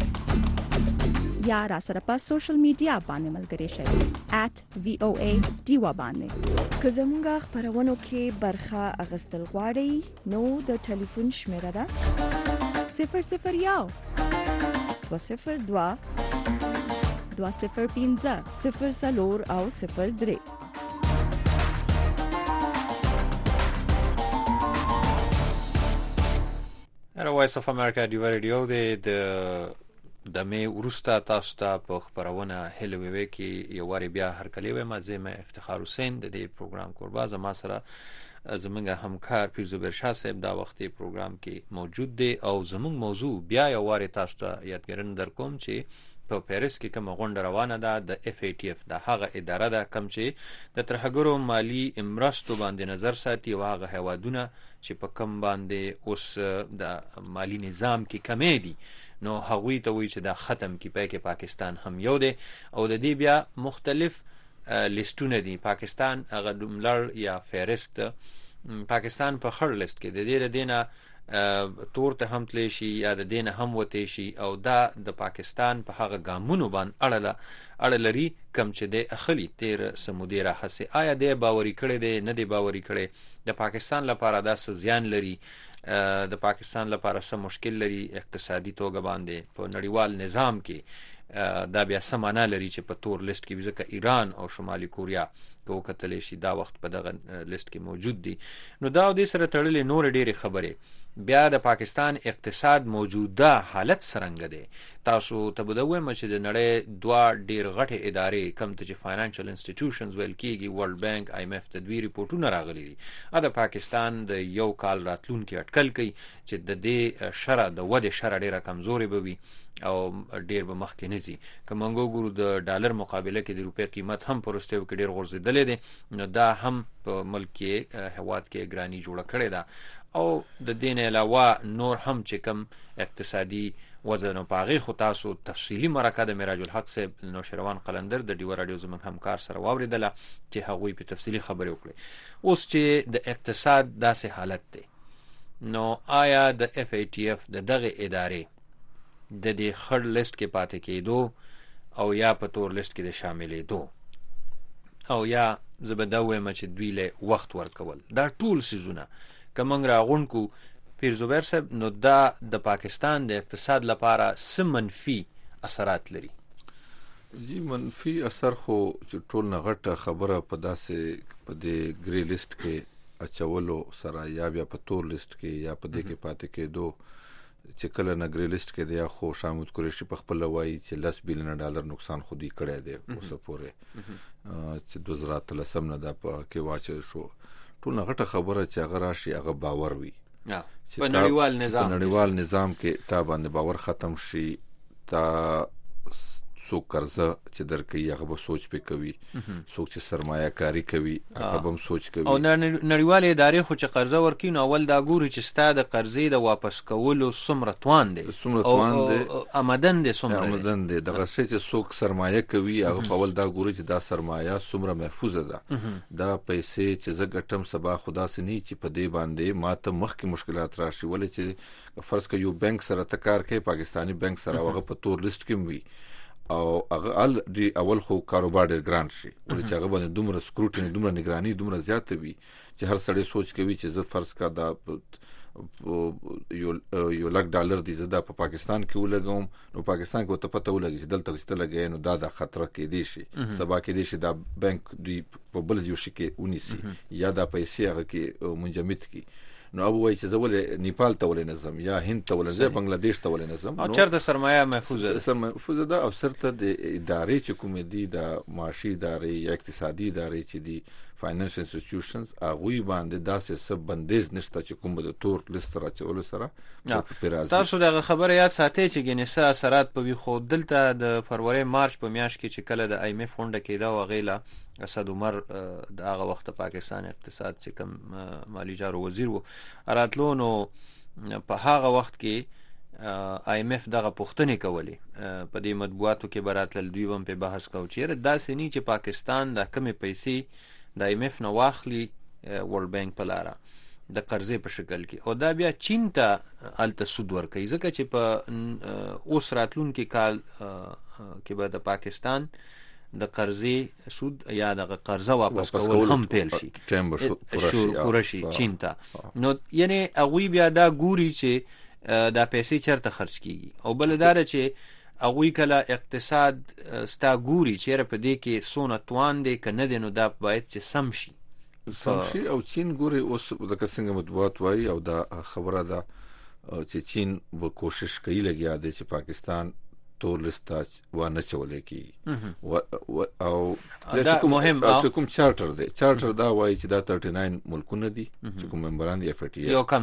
یا را سره په سوشل میډیا باندې ملګري شئ @voadiva باندې. که زموږ خبرونو کې برخه اخیستل غواړئ نو د ټلیفون شمیره ده 001 202 205 04 او 03. وایس اف امریکا دیو ریډیو د می ورستا تاسو ته په خبرونه هلوي کې یو واری بیا هرکلی و ما زما افتخار حسین د دې پروګرام قرباز ما سره زمونږ همکار پیرزبر شاه صاحب دا وختي پروګرام کې موجود دی او زمونږ موضوع بیا یو واری تاسو ته یادګرن در کوم چې په پیرس کې کوم غونډه روانه ده د اف ای ټی اف د هغه اداره ده کوم چې د ترهګرو مالی امرستو باندې نظر ساتي او هغه هوادونه چې په کم باندې اوس د مالی نظام کې کمی دي نو هغوی ته وایي چې دا ختم کی پای کې پاکستان هم یو دی او د دې بیا مختلف لیستونه دي. پاکستان هغه دوملر یا فهرست پاکستان په خړ لیست کې د دې دینه تور ته هم تلی شي یا د دینه هم وته شي او دا د پاکستان په هغه ګامونو باندې اړه لري کم چې د اخلي تیر سمودي راخسي. آیا د باوري کړي دی نه دی باوري کړي د پاکستان لپاره دا زیان لري، د پاکستان لپاره څه مشکل لري اقتصادي توګه باندې په نړیوال نظام کې دا بیا سمانه لري چې په تور لیست کې ځکه ایران او شمالي کوریا کو کتلې شي دا وخت په دغه لیست کې موجود دي. نو دا د سره تړلې نور ډېری خبره بیا د پاکستان اقتصاد موجوده حالت سرنګ دی. تاسو ته بدوي مچ د نړۍ دوا ډېر غټه ادارې کم ته چې فاینانشل انسټیټیوشنز ویل کیږي ورلد بانک آی ایم اف تدویر ریپورتونه راغلي دي د پاکستان د یو کال راتلونکي اټکل کوي چې د دې شرع د وده شرع ډېره کمزوري بوي او ډېر به مخکې نزي. کومنګو ګورو د ډالر مقابله کې د روپیا قیمت هم پرستیو کې ډېر غورځیدلې دي، نو دا هم په ملک کې هواد کې ګرانی جوړه کړې ده او د دین علاوه نور هم چې کم اقتصادي وزن او پاغي خو تاسو تفصیلی مرکه د میراج الحق صاحب نوشروان قلندر د ډیو رادیو زموږ همکار سره واوریدله چې هغوی په تفصیلی خبرې وکړي. اوس چې د اقتصاد داسې حالت دی نو آیا د اف ای ټی اف د دغه ادارې د دې خړ لیست کې پاتې کېدو او یا په تور لیست کې د شاملېدو او یا زه به دا وایم چې دوی له وخت ورکول، دا ټول څیزونه که موږ راغونډ کړو پیر زبیر صاحب نو دا د پاکستان د اقتصاد لپاره څه منفي اثرات لري؟ جی منفي اثر خو چې ټول نه غټه خبره په داسې په دې ګری لیست کې اچولو سره یا بیا په تور لیست کې یا په دې کې پاتې کېدو چې کله نه ګری لیست کې دی خو شاه محمود قریشي په خپل وایي چې $10 بلین نقصان خو دوی کړی دی اوسه پورې چې 2013 نه دا په کې واچ شو. ټول نه غټه خبره چې هغه راشي هغه باور وي په نړیوال نظام کې تا باندې باور ختم شي، تا څوک قرضه چې درکوي هغه به سوچ پې کوي، څوک چې سرمایه کاري کوي هغه به هم سوچ کوي. او نړیوالې ادارې خو چې قرضه ورکوي نو اول دا ګوري چې ستا د قرضې د واپس کولو څومره توان دی او آمدن دی دغه شی چې څوک سرمایه کوي هغه په اول دا ګوري چې دا سرمایه څومره محفوظه ده، دا پیسې چې زه ګټم سبا خو داسې نه چې په دې باندې ما ته مخکې مشکلات راشي. ولې چې فرض کړه یو بینک سره ته کار کوي، پاکستاني بینک سره هغه په تور لیست کې وي او هغه اول خو کاروبار ډېر ګران شي، ولې چې هغه باندې دومره سکروټیني دومره نگرانی دومره زیاته وي چې هر سړی سوچ کوي چې زه فرض کا دا یو $1,00,000 دی زه دا په پاکستان کې ولګوم نو پاکستان کې ته پته ولګي چې دلته چې لګي نو دا خطر کې دی شي، سبا کې دی شي دا بانک دی په بل یو شي کې ونیسي یا دا پیسې هغه کې منجمد کی. نو ابو وای چې زه ولې نیپال ته ولې نظم یا هند ته ولې زه بنگلاديش ته ولې نظم او چرته سرمایه محفوظه ده او سرته د ادارې چې کوم دي د معاشي ادارې یا اقتصادي ادارې چې دي فاینانشل انسټیټیوشنز هغه باندې داسې سب بندیز نشته چې کوم د تور لیست راځول سره. تاسو دغه خبره یاد ساتئ چې ګنیسه اثرات په وی خو دلته د فروری مارچ په میاشت کې چې کله د آی ایم اف غونډه کېده او غیله اسد عمر د هغه وخت پاکستان اقتصاد چې کوم مالی جارو وزیر وو راتلو نو په هغه وخت کې آی ایم اف دغه پوښتنې کولې په دې مطبوعاتو کې براتل دوی هم په بحث کو چې داسې نه چې پاکستان د کمې پیسې د آی ایم اف نو واخلي ورلد بانک په لاره د قرضې په شکل کې او دا بیا چین ته الته سود ورکوي ځکه چې په اوس راتلونکي کال کې به د پاکستان د قرضې سود یا د قرضه واپس کول هم پیل شي پوره شي چین ته. نو یعنی هغوی بیا دا ګوري چې دا پیسې چرته خرج کیږي او بل دا چې هغوی کله اقتصاد ستا ګوري چیرې په دې کې څونه توان دی که نه دی نو دا باید چې سم شي او چین ګوري اوس لکه څنګه مطبوعات وایي او دا خبره ده چې چین به کوشش کوي لګیا دی چې پاکستان تور لیست وانه چولې کی او دا مهم او کوم چارټر دا وایي چې دا 39 ملکونه دي چې کوم ممبران دي اف ټی یو کم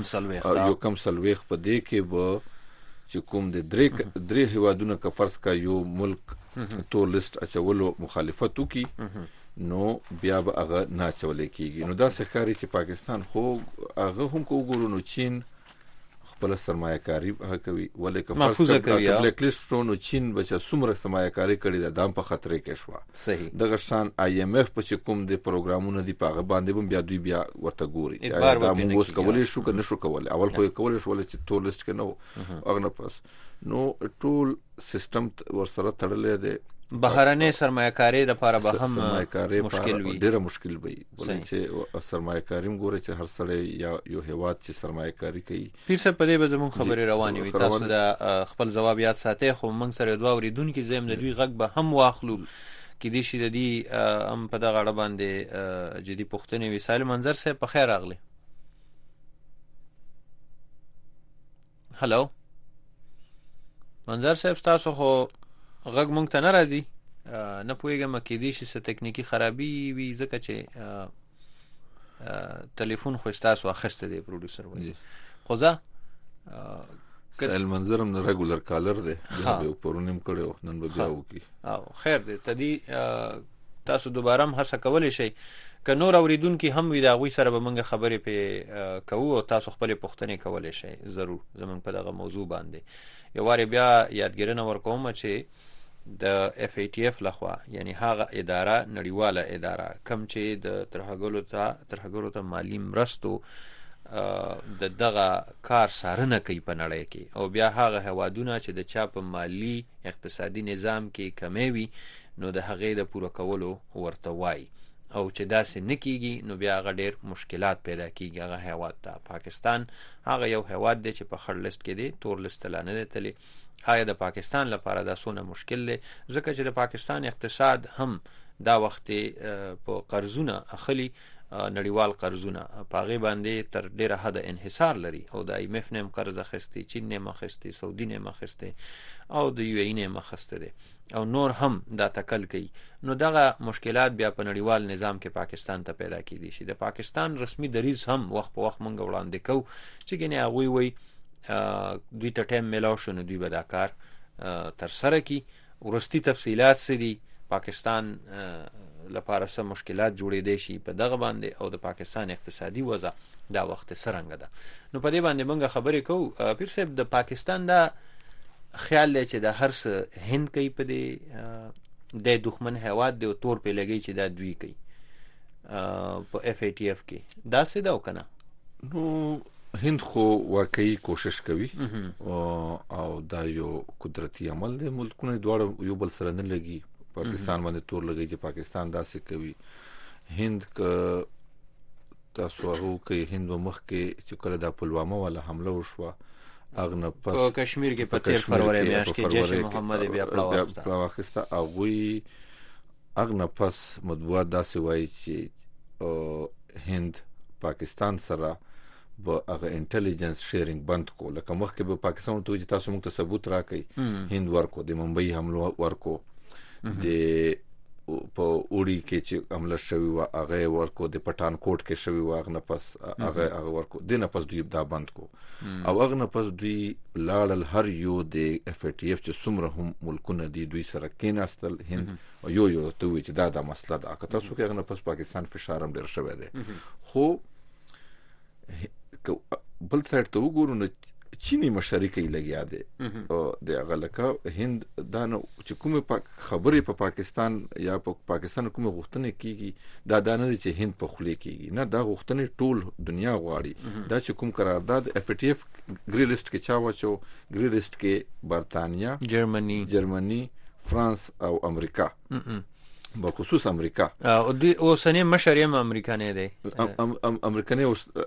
سلويخ په دې کې به چې کوم د درې هیوادونو کا فرض کا یو ملک تور لیست اچولو مخالفت وکي نو بیا به هغه نه چولې کیږي. نو دا ښکاري چې پاکستان خو هغه هم کوګورو نو چین خپل سرمایه کاری کوي ولې که محفوظه کوي بلیک لیست نو چین بچا څومره سرمایه کاری کړي دا دام په خطر کې شو. صحیح دغه شان آی ایم اف په کوم د پروګرامونو دی په باندې بیا دوی بیا ورته ګوري چې دا موږ اوس کولای شو که نشو کولای. اول خو کولای شو چې تور لیست کې نو اغه نه پس نو ټول سیستم ورسره تړلې دی. بهرنۍ سرمایه کاری د لپاره به هم مشکل وي، ډیره مشکل وي ولې چې سرمایه کاری ګوري چې هر سړی یا یو هیواد چې سرمایه کاری کوي. پیر صاحب په دې به زموږ خبرې روانې وي، تاسو د خپل جواب یاد ساتئ خو موږ سره دوه اوریدونکو زم د دوی غږ به هم واخلو کې دي شي د دې هم په دغه اړه باندې جدي پوښتنې وي. سالم منظر صاحب په خیر راغلی. هلو منظر صاحب تاسو خو غږ مونږ ته نه راځي، نه پوهېږم کې دې شي څه تکنیکي خرابي وي ځکه چې ټلیفون خو ستاسو اخیستی دی پروډیوسر وایي خو زه سهیل منظر هم ریګولر کالر دی بیا به پرونیم کړی نن به بیا وکړي او خیر دی ته دې تاسو دوباره هم هڅه کولی شئ که نور اوریدونکي هم وي د هغوی سره به موږ خبرې پې کوو او تاسو خپلې پوښتنې کولی شئ ضرور زموږ په دغه موضوع باندې. یو وارې بیا یادګیرنه ورکوم چې د FATF لخوا یعنی هغه اداره نړیواله اداره کم چې د ترهګرو ته مالی مرستو د دغه کار څارنه کوي په نړۍ کې او بیا هغه هیوادونه چې د چا په مالی اقتصادي نظام کې کمی وي نو د هغې د پوره کولو ورته وایي او چې داسې نه کیږي نو بیا هغه ډېر مشکلات پیدا کیږي هغه هیواد ته. پاکستان هغه یو هیواد دی چې په خړ لیست کې دی، تور لیست ته لا نه دی تللی. آیا د پاکستان لپاره دا څونه مشکل دی ځکه چې د پاکستان اقتصاد هم دا وخت په قرضونه اخلي، نړیوال قرضونه په هغې باندې تر ډېره حده انحصار لري او د IMF نه هم قرض اخیستی، چین نه هم اخیستی، سعودي نه هم اخیستی او د UAE نه هم اخیستی دی او نور هم دا تکل کوي. نو دغه مشکلات بیا په نړیوال نظام کې پاکستان ته پیدا کیدی شي. د پاکستان رسمي دریځ هم وخت په وخت مونږ وړاندې کوو چې ګنې هغوی وایي دوی ته ټایم میلاو شو نو دوی به دا کار ترسره کړي. وروستي تفصیلات څه دي، پاکستان لپاره څه مشکلات جوړېدی شي په دغه باندې او د پاکستان اقتصادي وضع دا وخت څرنګه ده، نو په دې باندې مونږ خبرې کوو. پیر صاحب د پاکستان دا خیال دی چې دا هر څه هند کوي په دې د دښمن هیواد دی او تور پې لګوي چې دا دوی کوي په FATF کې، داسې ده او که نه؟ نو هند خو واقعي کوشش کوي او دا یو قدرتي عمل دی. ملکونه دواړه یو بل سره نه لګي، پاکستان باندې تور لګي چې پاکستان داسې کوي. هند که تاسو هغه کوي هند مخ کې چې کله دا پلوامه والا حمله وشوه اغنه پس په کشمیر کې په 13 فروری میاشت کې جیش محمد بیا پلاو اخیسته هغوی اغنه پس مطبوعات داسې وایي چې هند پاکستان سره به هغه انټيليجنس شیرینګ بند کو، لکه مخکې به پاکستان ته چې تاسو موږ ته ثبوت راکړئ هند ورکو د ممبئی حمله ورکو د په اوړي کې چې حمله شوی و هغه ورکو، د پټان کوټ کې شوی و هغه پس هغه ورکو، د نه پس دوی دا بند کو او هغه نه پس دوی لاړل هر یو د FATF چې څومره هم ملکونه دي دوی سره کېناستل هند او یو ته وی چې دا مسله ده. که تاسو کې هغه نه پس پاکستان فشار هم ډېر شوی دی. خو بل سایډ ته وګورو نو چینی مشرکې لګیا دی د هغه لکه هند دا نو چې کومه خبرې په پاکستان یا په پاکستان کومه غوښتنه کیږي دا نه چې هند په خولي کیږي، نه دا غوښتنه ټول دنیا غواړي. دا چې کوم قرارداد FATF ګری لیست کې چا واچو، ګری لیست کې برتانیا، جرمني، فرانس او امریکا، بخصوص امریکا او دوی اوسنی مشر یې امریکاني دی، امریکاني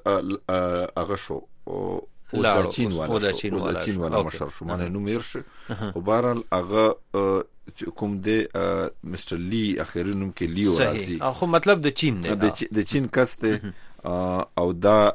هغه شو او د چین والا مشر شو معنی نو مرش او بهرحال هغه کوم دی مستر لی اخیری نوم کې لیو راځي خو مطلب د چین دی، د چین کس دی او دا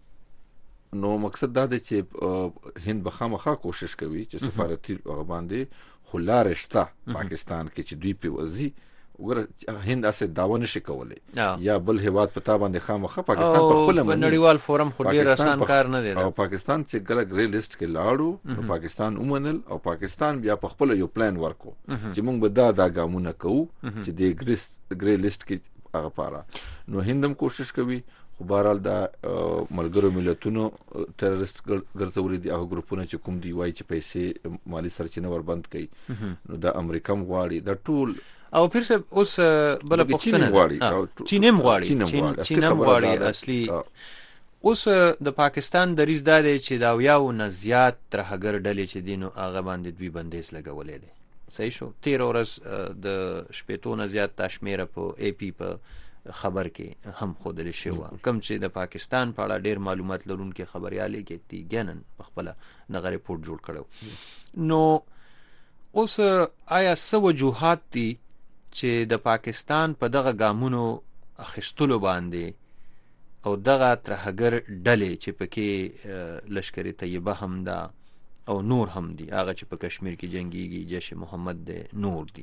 نو مقصد دا دی چې هند بخامخا کوشش کوي چې سفارتي باندې خلار شته پاکستان کې چې دوی په وزي وګوره هند اسه داونه شي کولای یا بل هیواد پتا باندې خامخه پاکستان په خپل نړیوال فورم خو ډیر آسان کار نه دی او پاکستان چې ګل ګری لیست کې لاړو نو پاکستان اومنل او پاکستان بیا په خپل یو پلان ورکو چې موږ به دا ګامونه کوو چې د ګری لیست کې هغه پاره. نو هندم کوشش کوي خو بهرحال دا ملګرو ملتونو ټیرریست ګرځولي دي هغه ګروپونه چې کوم دی وای چې پیسې مالی سرچینه ور بند کړي. نو دا امریکا غواړي دا ټول او پیر صاحب اوس بل پښتنه چینم غواړي اصلي. اوس د پاکستان د ریز دا دی چې دا یو نه زیات ترهګر ډلې چې دینو هغه باندې دوی بندیز لګولې دي. صحیح شو 13 ورځ د شپېتو نه زیات تشمیره په AP په خبر کې هم خودل شي و کم چې د پاکستان په اړه ډیر معلومات لرونکي خبريالي کې تی ګنن خپل دغه ریپورت جوړ کړو. نو اوس آیا څه وجوهات دي چې د پاکستان په دغه ګامونو اخیستلو باندې او دغه ترهګر ډلې چې پکې لشکري طیبه هم ده او نور هم دي هغه چې په کشمیر کې جنگيږي جیش محمد ده نور دي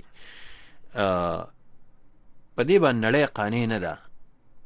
په دې باندې نړۍ قانې نه ده،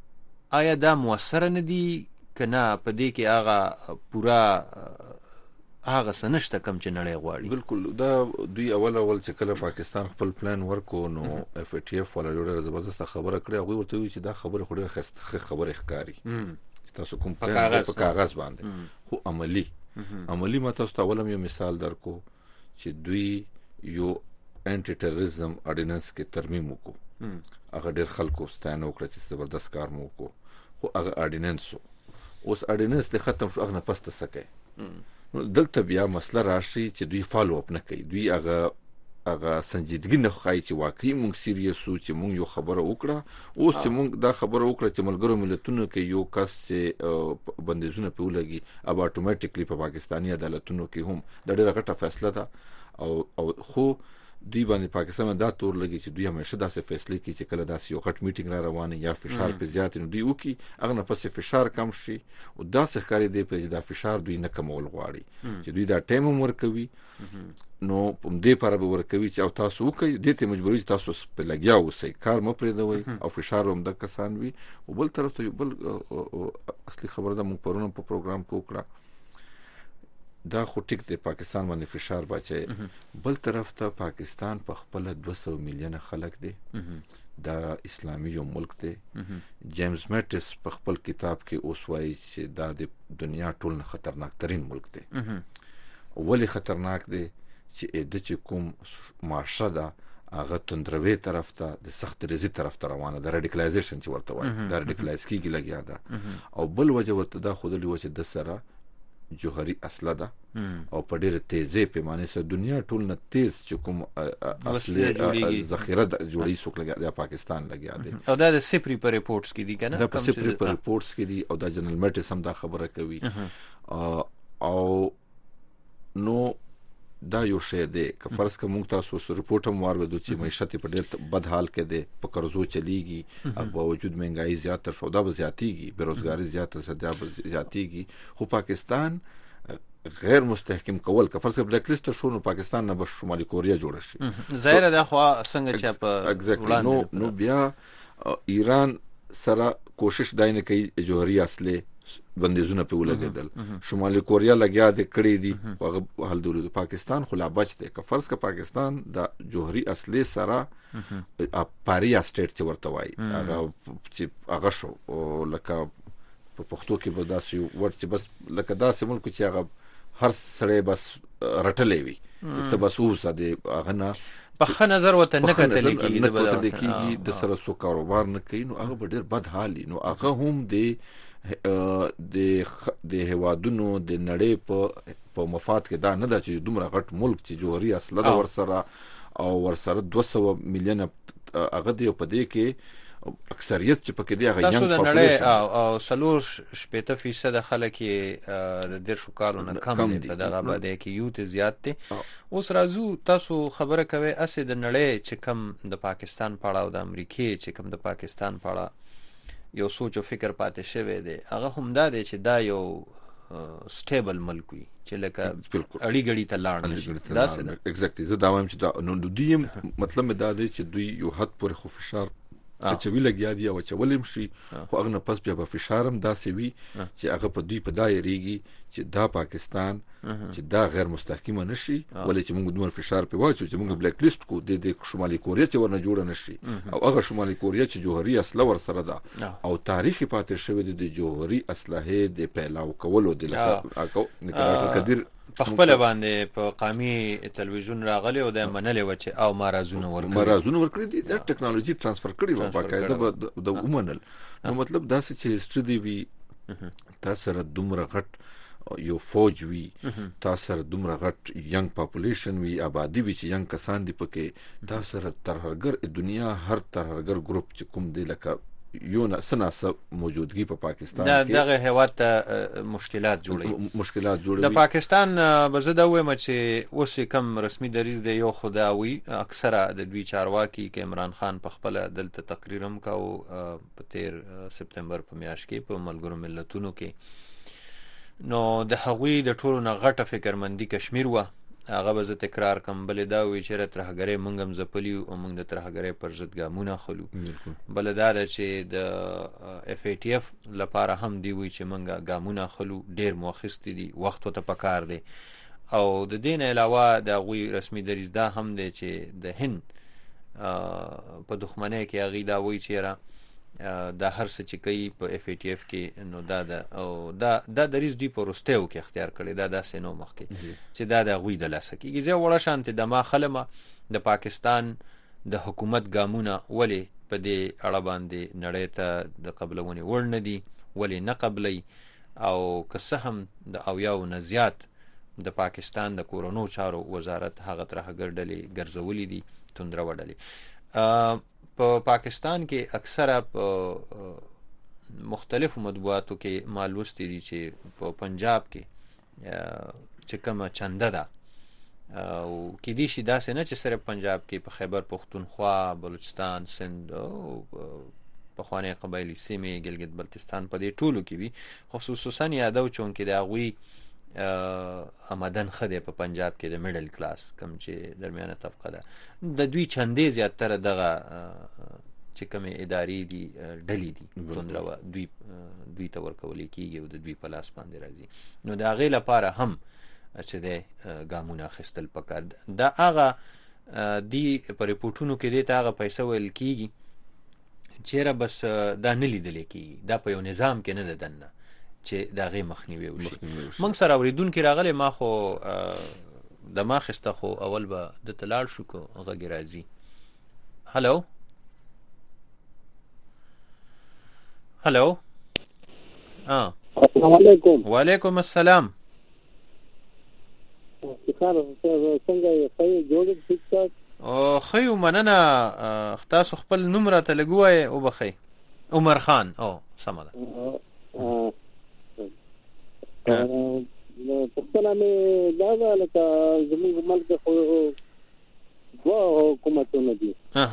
آیا دا موثر نه دي کنه په دې کې هغه پورا هغه سنشته کم چې نړۍ غواړي. بالکل دا دوی اول چې کله پاکستان خپل پلان ورکو نو اف ای ټی اف ولا ډېره زبردست خبره کړې، هغه ورته وی چې دا خبره خو ډېره خبره ښکاری تاسو کوم پلان په کاغذ باندې، خو عملی ما تاسو ته اولم یو مثال درکو چې دوی یو انټي ټیرریزم اورډیننس کې ترمیم وکړو، هغه ډېر خلکو ستاینه وکړه چې زبردست کار مو وکړو، خو هغه اورډیننس اوس اورډیننس ته ختم شو، هغه نه پسته سکه. نو دلته بیا مسله راشي چې دوی فالو اپ نه کوي، دوی هغه سنجیدګي نه ښایي چې واقعي مونږ سیریس وو چې مونږ یو خبره وکړه. اوس چې مونږ دا خبره وکړه چې ملګرو ملتونو کې یو کس چې بندیزونه په ولګي، اب اتوماتیکلی په پاکستاني عدالتونو کې هم د ډېره غټه فیصله ده، او خو دوی باندې پاکستان دا تور لګي چې دوی همیشه داسې فیصله کوي چې کله داسې یو غټ میټینګ را روانه یا فشار په زیات نو دوی وکي هغه نه پس فشار کم شي، او داسې ښکاري دی په دا فشار دوی نه کمول غواړي چې دوی دا ټایم ورکوي. نو په دې لپاره به ورکوي چې او تاسو وکي دې ته مجبوري تاسو په لګیا اوسئ، کار مو پرې دوی او فشار هم د کسان وي. او بل طرف ته بل اصلي خبره ده، مونږ پرونه په پروګرام کې وکړه، دا خو ټیک دی پاکستان باندې فشار بچي، بل طرف ته پاکستان په خپل 200 میلیونه خلک دی، دا اسلامي یو ملک دی. جیمز میټس په خپل کتاب کې اوس وایي چې دا د دنیا ټول نه خطرناک ترين ملک دی. ولی خطرناک دی چې د چې کوم معاشره ده هغه تندروي طرف ته د سخت ریزي طرف ته روانه ده، رادیکلایزیشن چې ورته وایي، دا رادیکلایز کیږي لګیا ده. او بل وجه ورته دا خودلی و چې د سره جوهري اصله ده او په ډېر تیزه پیمانه سره دنیا ټول نه تیز چې کوم اصلي ذخیره جوړی سوک لګیا د پاکستان لګیا دی. او دا د سپری په ریپورتس کې دي کنه، دا په سپری په ریپورتس کې دي، او دا جنرال میټس هم دا خبره کوي. او نو دا یو شی دی که فرض که مونږ تاسو سره ریپورت هم واردو چې معیشت په ډېر بد حال کې دی، په قرضو چلیږي، او باوجود مهنګای زیاته شو، دا به زیاتیږي، بیروزګاری زیاته شو، دا به زیاتیږي. خو پاکستان غیر مستحکم کول که فرض که بلیک لیست شو نو پاکستان نه به شمالي کوریا جوړ شي، ظاهر ده خو څنګه چې په نو بیا ایران سره کوشش داینه کوي جوهري اصله بندیزونه په ولګیدل، شمالي کوریا لګیا د کړي دي، هغه حل درلود. پاکستان خلا بچته که فرض که پاکستان د جوهري اصلي سره پاریا سټیټ چې ورته وایي هغه چې هغه شو لکه په پښتو کې به داسې ورته چې بس لکه داسې ملک چې هغه هر سړی بس رټلې وي چې ته بس اوسه دی، هغه نه په نظر وته نه کتل کیږي، د سره سو کاروبار نه کوي، نو هغه ډېر بد حالي. نو هغه هم د هوادونو د نړۍ په مفاد کې دا نه ده چې دومره غټ ملک چې جوهري اصله ده ورسره او ورسره 200 میلیونه هغه دی، په دې کې اکثریت چې پکې دی هغه ینګ پاپولیشن او 40% خلک د 10 کالونو کم دي، په دغه باندې کې یوت زیات دي. اوس راځو تاسو خبره کوي اسې د نړۍ چې کم د پاکستان په اړه او د امریکای چې کم د پاکستان په اړه یو سوچ او فکر پاتې شوی دی، هغه هم دا دی چې دا یو سټیبل ملک وي چې لکه اړي غړي ته لاړ نشي. دا څه ده ایگزیکټلی زه دا وایم چې دا نو دوی مطلب دا دی چې دوی یو حد پر خو فشار چې لګیا دي او چې ولیم شي، خو هغه نه پس بیا په فشارم داسې وي چې هغه په دوی په دایریږي چې دا پاکستان چې دا غیر مستحکم نشي، ولې چې موږ دومره فشار په واچو چې موږ بلیک لیست کو د شمالي کوریا چې ورنه جوړ نشي، او هغه شمالي کوریا چې جوهري اصله ور سره ده او تاریخي پاتې شوی د جوهري اصله د پیلاو کولو د لکه نکراټ قدیر په خپل باندې په قومي تلویزیون راغلی او د منلې و چې او مرازونه ورکړي دي، د ټکنالوژي ترانسفر کړي و باقاعده د ومنل. نو مطلب دا چې هیستوري دی وی تاسو سره دومره غټ یو فوج وی، تاسو سره دومره غټ ینګ پاپولیشن وی، آبادی وی چې ینګ کسان دی پکې، تاسو سره ترهګر دنیا هر ترهګر ګروپ چې کوم دی لکه یو سناسه موجودګي په پاکستان کې دغه هیواد ته مشکلات جوړي. د پاکستان بزده وایم چې اوس کم رسمي دریز دی یو خداوي اکثره د دوی چارواکي کې عمران خان په خپل دلته تقریرم کاو په 13 سپتمبر په میاشت کې په ملګرو ملتونو کې، نو د هغوی د ټولو نه غټه فکرمندي کشمیر و، هغه به زه تکرار کوم، بل دا وی چې ترهګرۍ مونږ هم ځپلي او مونږ د ترهګرۍ پر ضد ګامونه خلو، بل دا چې د اف ای ټی اف لپاره هم دی وی چې مونږ ګامونه خلو ډیر موخست دي، وخت ته پکار دی، او د دین علاوه د غوی رسمي دریځ دا هم دی چې د هند په دښمنۍ کې هغه دا وایي چې را دا هر څه چې کوي په اف ای ټی اف کې نو دا دریځ دوی په وروستیو کې اختیار کړی دا داسې نو مخکې چې دا د غوی د لاسه کېږي. زه وړه شانتې د ما خلمه د پاکستان د حکومت ګامونه ولې په دې اړه باندې نړۍ ته د قبلونې وړ نه دي، ولې نه قبلي، او که څه هم د اویاو نه زیات د پاکستان د کورونو چارو وزارت هغه ترهګر ډلې ګرځولې دي، توندره ډلې. په پاکستان کې اکثره په مختلفو مطبوعاتو کې معلومات دي چې په پنجاب کې چې کومه چنده ده او کې دي شي داسې نه چې صرف پنجاب کې په خیبر پختونخوا، بلوچستان، سند او پخوانی قبایلی سیمې ګلګت بلتستان په دې ټولو کې وي. خصوصا یادو چون کې د هغوی آمدن خده په پنجاب کې د میډل کلاس کم چې درمیانه طبقه ده د دوی چندې زیاتره دغه چې کومې ادارې دي ډلې دي توندره دوی ته ورکول کېږي او د دوی په لاس باندې راځي. نو د هغې لپاره هم چې د ګامونه اخیستل پکار دا هغه دی په ریپورټونو کې دی ته هغه پیسې ویل کېږي چیرې بس دا نه لیدل کېږي، دا په یو نظام کې نه ده دننه چې د هغې مخنیوی وشي. موږ سره اورېدونکي راغلی، ما خو د ما خسته خو اول به دته لاړ شو که غږ راځي. هلو السلام علیکم. وعلیکم السلام. څنګه یې جوړ ټیک ټاک؟ خیو مننه. تاسو خپل نوم راته لږ ووایئ وبخئ. عمر خان. سمه ده. پوښتنه مې دا ده لکه زموږ ملک خو دوه حکومتونه دي،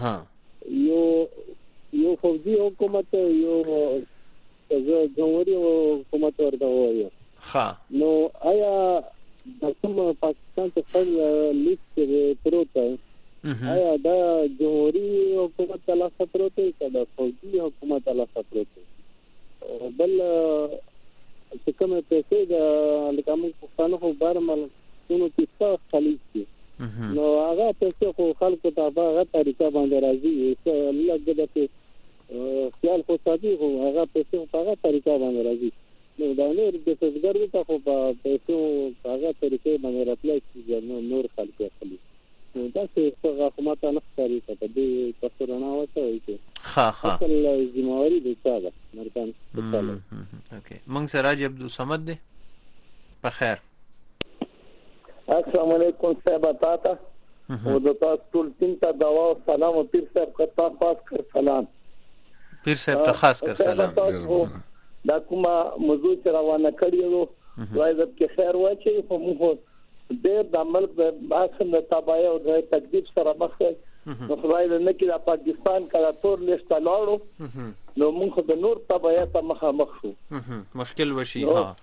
یو فوجي حکومت، یو جمهوري حکومت ورته وایي. نو آیا د کوم پاکستان ته خپل لیست پروت دی، آیا دا جمهوري حکومت ته لاسه پروت دی که د فوجي حکومت ته لاسه پروت دی؟ بل چې کومه پیسې د لکه موږ پښتانه خو بار ملکونو کې څه خلیج دي، نو هغه پیسې خو خلکو ته په هغه طریقه باندې راځي، لږ د خیال خو ساتي خو هغه پیسې په هغه طریقه باندې راځي. نو دا نور د څنګه ته خو په پیسو هغه طریقې باندې راتلای شي نور خلک اخلي. نو دا چې هغه حکومت نه ښکاري ته دې تاسو رڼا وایي چې اصل ذمہواری د چا ده مرکان. اوکې موږ سره راج عبد الصمد دی. په خیر. السلام علیکم صاحب تاته او د تاسو ټول ټیم ته دعا او سلام او پیر صاحب کا خاص کر سلام. پیر صاحب ته خاص کر سلام. دا کومه موضوع چې روانه کړی وو وایي چې خیر وایي چې موږ ډېر د ملک د باسم د تباہی او د تکلیف سره مخ نو خدای دې نه کړي د پاکستان کله تور لیست لاړو نو موږ د نور تباہی ته مخامخ شو، مشکل وشي.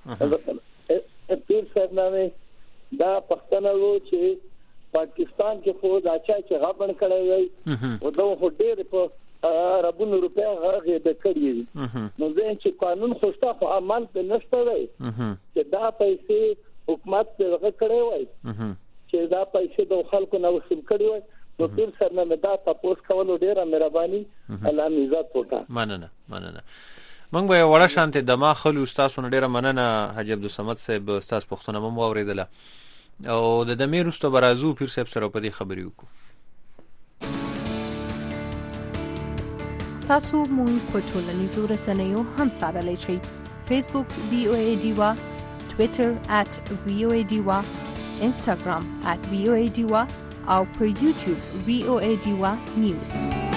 پیر صاحب نه دا پښتنه وو چې پاکستان کې خو دا چې غابن کړی وي او دا خو ډېر په ربونو روپیا هغه د کړی نو ځین چې قانون خوشته خو عمل په نشته وي چې دا پیسې حکومت څنګه کړی وای چې دا پیسې د خلکو نه وصول کړی وای. نو پیر سره نه دا تاسو کولو ډیره مهرباني الله عزت وکړه. مننه. موږ به وړه شانته د ما خلو تاسو نه ډیره مننه حاج عبد الصمد صاحب تاسو پښتنه مو اوریدله او د دمیر واستو برازو پیر صاحب سره په دې خبرې وکړو. تاسو مونږ په ټولنیزو رسنیو هم سره شئ. فیسبوک VOA دیوا، Twitter @VOA Diwa، Instagram @VOA Diwa او پر YouTube VOA Diwa News.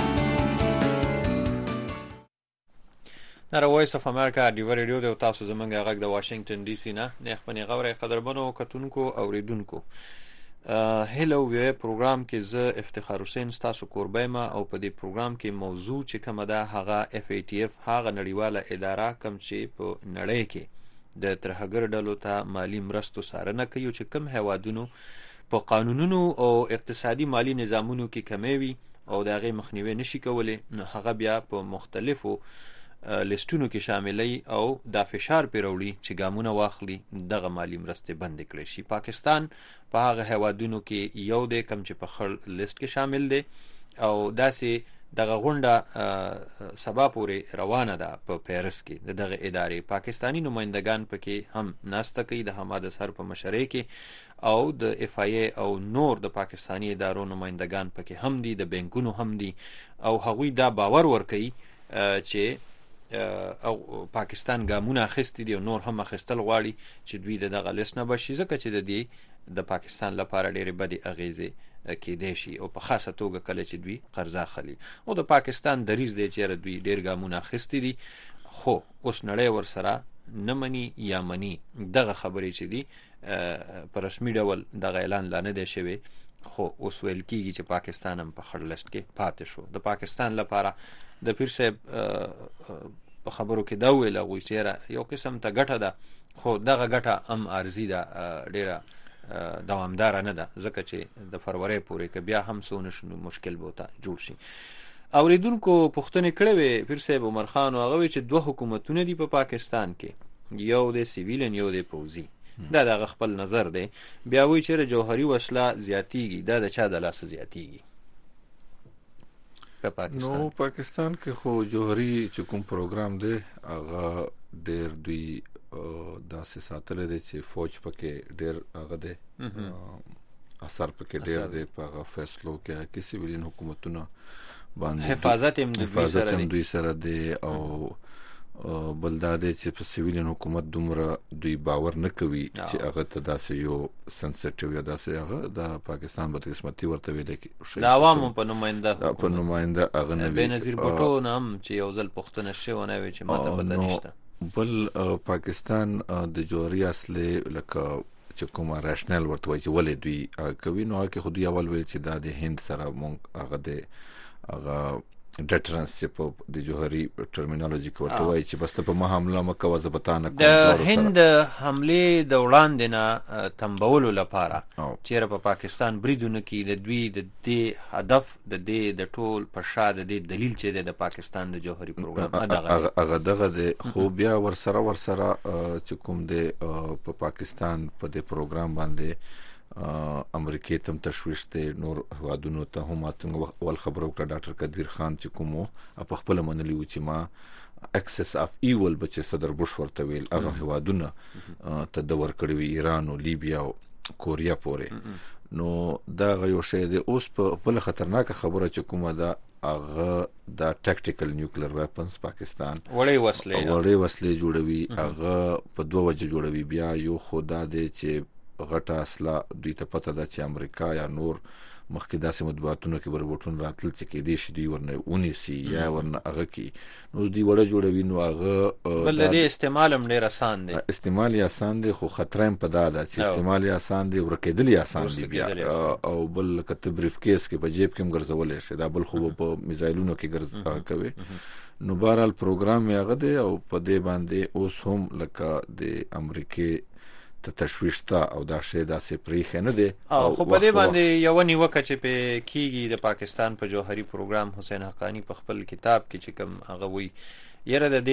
دا وایس اف امریکا دی ریډیو د تاسو زمونږ غږ د واشنگټن ډي سي نه خپل غوړې قدرمنو کتونکو او ریډونکو. هلو وی پروګرام کې زه افتخار حسین تاسو قربایما او په دې پروګرام کې موضوع چې کومه ده هغه FATF هغه نړیواله اداره کوم چې په نړۍ کې د ترهګر ډلو ته مالی مرستو څارنه کوي چې کوم هیوادونو په قانونونو او اقتصادي مالی نظامونو کې کمی وي او د هغې مخنیوی نشي کولی نو هغه بیا په مختلفو لیستونو کې شاملې او دا فشار پیروړي چې ګامونه واخلي دغه مالی مرستې بندې کړې شي. پاکستان په هغه هیوادونو کې یو دی کم چې په خړ لیست کې شامل دی او داسې دغه غونډه سبا پورې روانه ده په پیرس کې د دغه ادارې. پاکستانی نمائندگان پکې هم ناسته کوي د حماد اظهر په مشرۍ کې او د اف آی ای او نور د پاکستانی ادارو نمائندگان پکې هم دي، د بانکونو هم دي او هغوی دا باور ورکوي چې او پاکستان ګامونه اخیستي دي او نور هم اخیستل غواړي چې دوی دغه لیست نه بشي، ځکه چې د دې د پاکستان لپاره ډېرې بدې اغیزې کېدای شي او په خاصه توګه کله چې دوی قرضه اخلي. او د پاکستان دریځ دی چې دوی ډېر ګامونه اخیستي دي، خو اوس نړۍ ورسره نه مني یا مني دغه خبرې چې دي په رسمي ډول دغه اعلان لا نه دی شوی، خو اوس ویل کېږي چې پاکستان هم په خړ لیست کې پاتې شو. د پاکستان لپاره د پیر صاحب په خبرو کې دا ویل هغوی چې یو قسم ته ګټه ده، خو دغه ګټه هم عارضي ده، ډېره دوامداره نه ده، ځکه چې د فروری پورې که بیا هم څونه شنو مشکل به ورته جوړ شي. اوریدونکو پوښتنې کړې وې پیر صاحب عمر خان او هغه وی چې دوه حکومتونه دي په پاکستان کې، یو د سیویلن یو د پوځي. دا دغه خپل نظر دی. بیا وی چې جوهري وسله زیاتیږي، دا د چا د لاسه زیاتیږي په پاکستان؟ نو پاکستان کې خو جوهري چې کوم پروګرام دی هغه ډېر دوی داسې ساتلی دی چې فوج پکې ډېر هغه دی اثر پکې ډېر دی په هغه فیصلو کې سیویلین حکومتونه باندې حفاظت هم دوی سره دی او بل دا دی چې په سیویلین حکومت دومره دوی باور نه کوي چې هغه ته داسې یو سنسټیو یا داسې هغه د پاکستان بدقسمتي ورته ویل کېږي د عوامو په نماینده هغه نه وي. بېنظیر بوټو نه هم چې یو ځل پوښتنه شوې نه وي چې ماته پته نشته. بل پاکستان د جوهري اصلې لکه چې کومه راشنل ورته وایي چې ولې دوی کوي، نو هغه کې خو دوی اول ویل چې دا د هند سره مونږ هغه د هغه ډټرنس چې په د جوهري ټرمینالوژي کې ورته وایي چې بس ته په ما حمله مه کوه زه به تا نه کوم. د هند حملې د وړاندې نه تنبولو لپاره چېرې په پاکستان بریدونه کې د دوی د دې هدف د دې د ټول په شا د دې دلیل چې دی د پاکستان د جوهري پروګرام هغه دغه دی، خو بیا ورسره چې کوم دی په پاکستان په دې پروګرام باندې امریکې ته هم تشویش دی، نور هیوادونو ته هم څنګه اول خبره وکړه ډاکټر قدیر خان چې کوم په خپله منلي و چې ما اکسس اف ایول به چې صدر بوش ورته ویل هغه هیوادونه ته د ورکړي وي، ایران او لیبیا او کوریا پورې. نو دا یو شی دی. اوس په بله خطرناکه خبره چې کومه ده هغه د ټاکټیکل نیوکلیر ویپنز پاکستان وړې وسلې جوړوي، هغه په دوه وجه جوړوي. بیا یو خو دا دی چې غټه اصله دوی ته پته ده چې امریکا یا نور مخکې داسې مطبوعاتونو کې روبوټونه راتلل چې کېدای شي دوی ورنه ونیسي یا ورنه هغه کي، نو دوی وړه جوړوي. نو هغه بل د استعمال هم ډېر آسان دی، استعمال یې آسان دی، خو خطر هم په دا ده چې استعمال یې آسان دی، ورکېدل یې آسان دی بیا. او بل لکه ته بریف کیس کې په جیب کې هم ګرځولی شي، دا بل خو په میزایلونو کې کوي. نو بهرحال پروګرام یې هغه دی او په دې باندې اوس هم لکه د امریکې تشویش تا او دا شی داسې پریښه نه دی. خو په دې باندې یو نیوکه چې په کېږي د پاکستان په جوهري پروګرام حسین حقانی په خپل کتاب کې چې کوم هغه وی یره د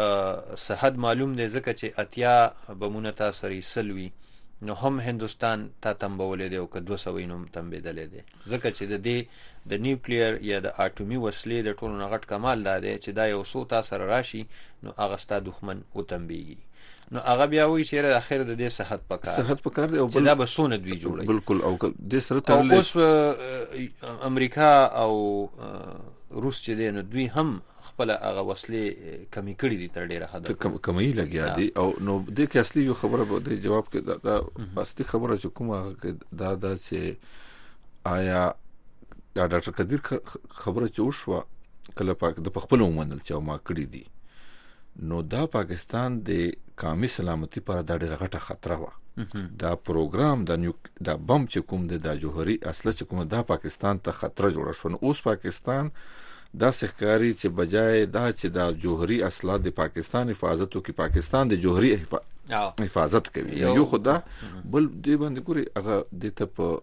دې صحت معلوم دی ځکه چې اتیا بمونه تا سره سلوي نو هم هندستان تا تنبولې دی او که 200 نوم تنبیدلې دی، ځکه چې د دې د نیوکلیر یا د اټومي وسلې د ټولو نه غټ کمال دا دی چې دا یو څو تا سره راشي نو هغه ستا دښمن وتنبیږي. نو هغه بیا وایي چې د اخر د دې صحت پکار دی او چې دا به څونه دوی جوړوي. بالکل. او د سره تړلې اوس امریکا او روس چې دی نو دوی هم خپل هغه وسلې کمی کړي دي تر ډیره حد کمی لګیا دي. او نو د کې اصلي یو خبره به د جواب کې دا اصلي خبره چې کومه دا چې آیا دا ډاکټر قدیر خبره چې وشوه کله د خپل ومنل چې ما کړی دي، نو دا پاکستان د قومي سلامتی پر دا ډېره غټه خطر وه. دا پروګرام دا بم چې کوم دی دا جوهري اصله چې کوم دا پاکستان ته خطر جوړه شو. نو اوس پاکستان دا ښکاري چې بجای دا چې دا جوهري اصله د پاکستان حفاظت وکړي، پاکستان د جوهري حفاظت کوي. یو خدا بل دی باندې ګوري هغه د ته په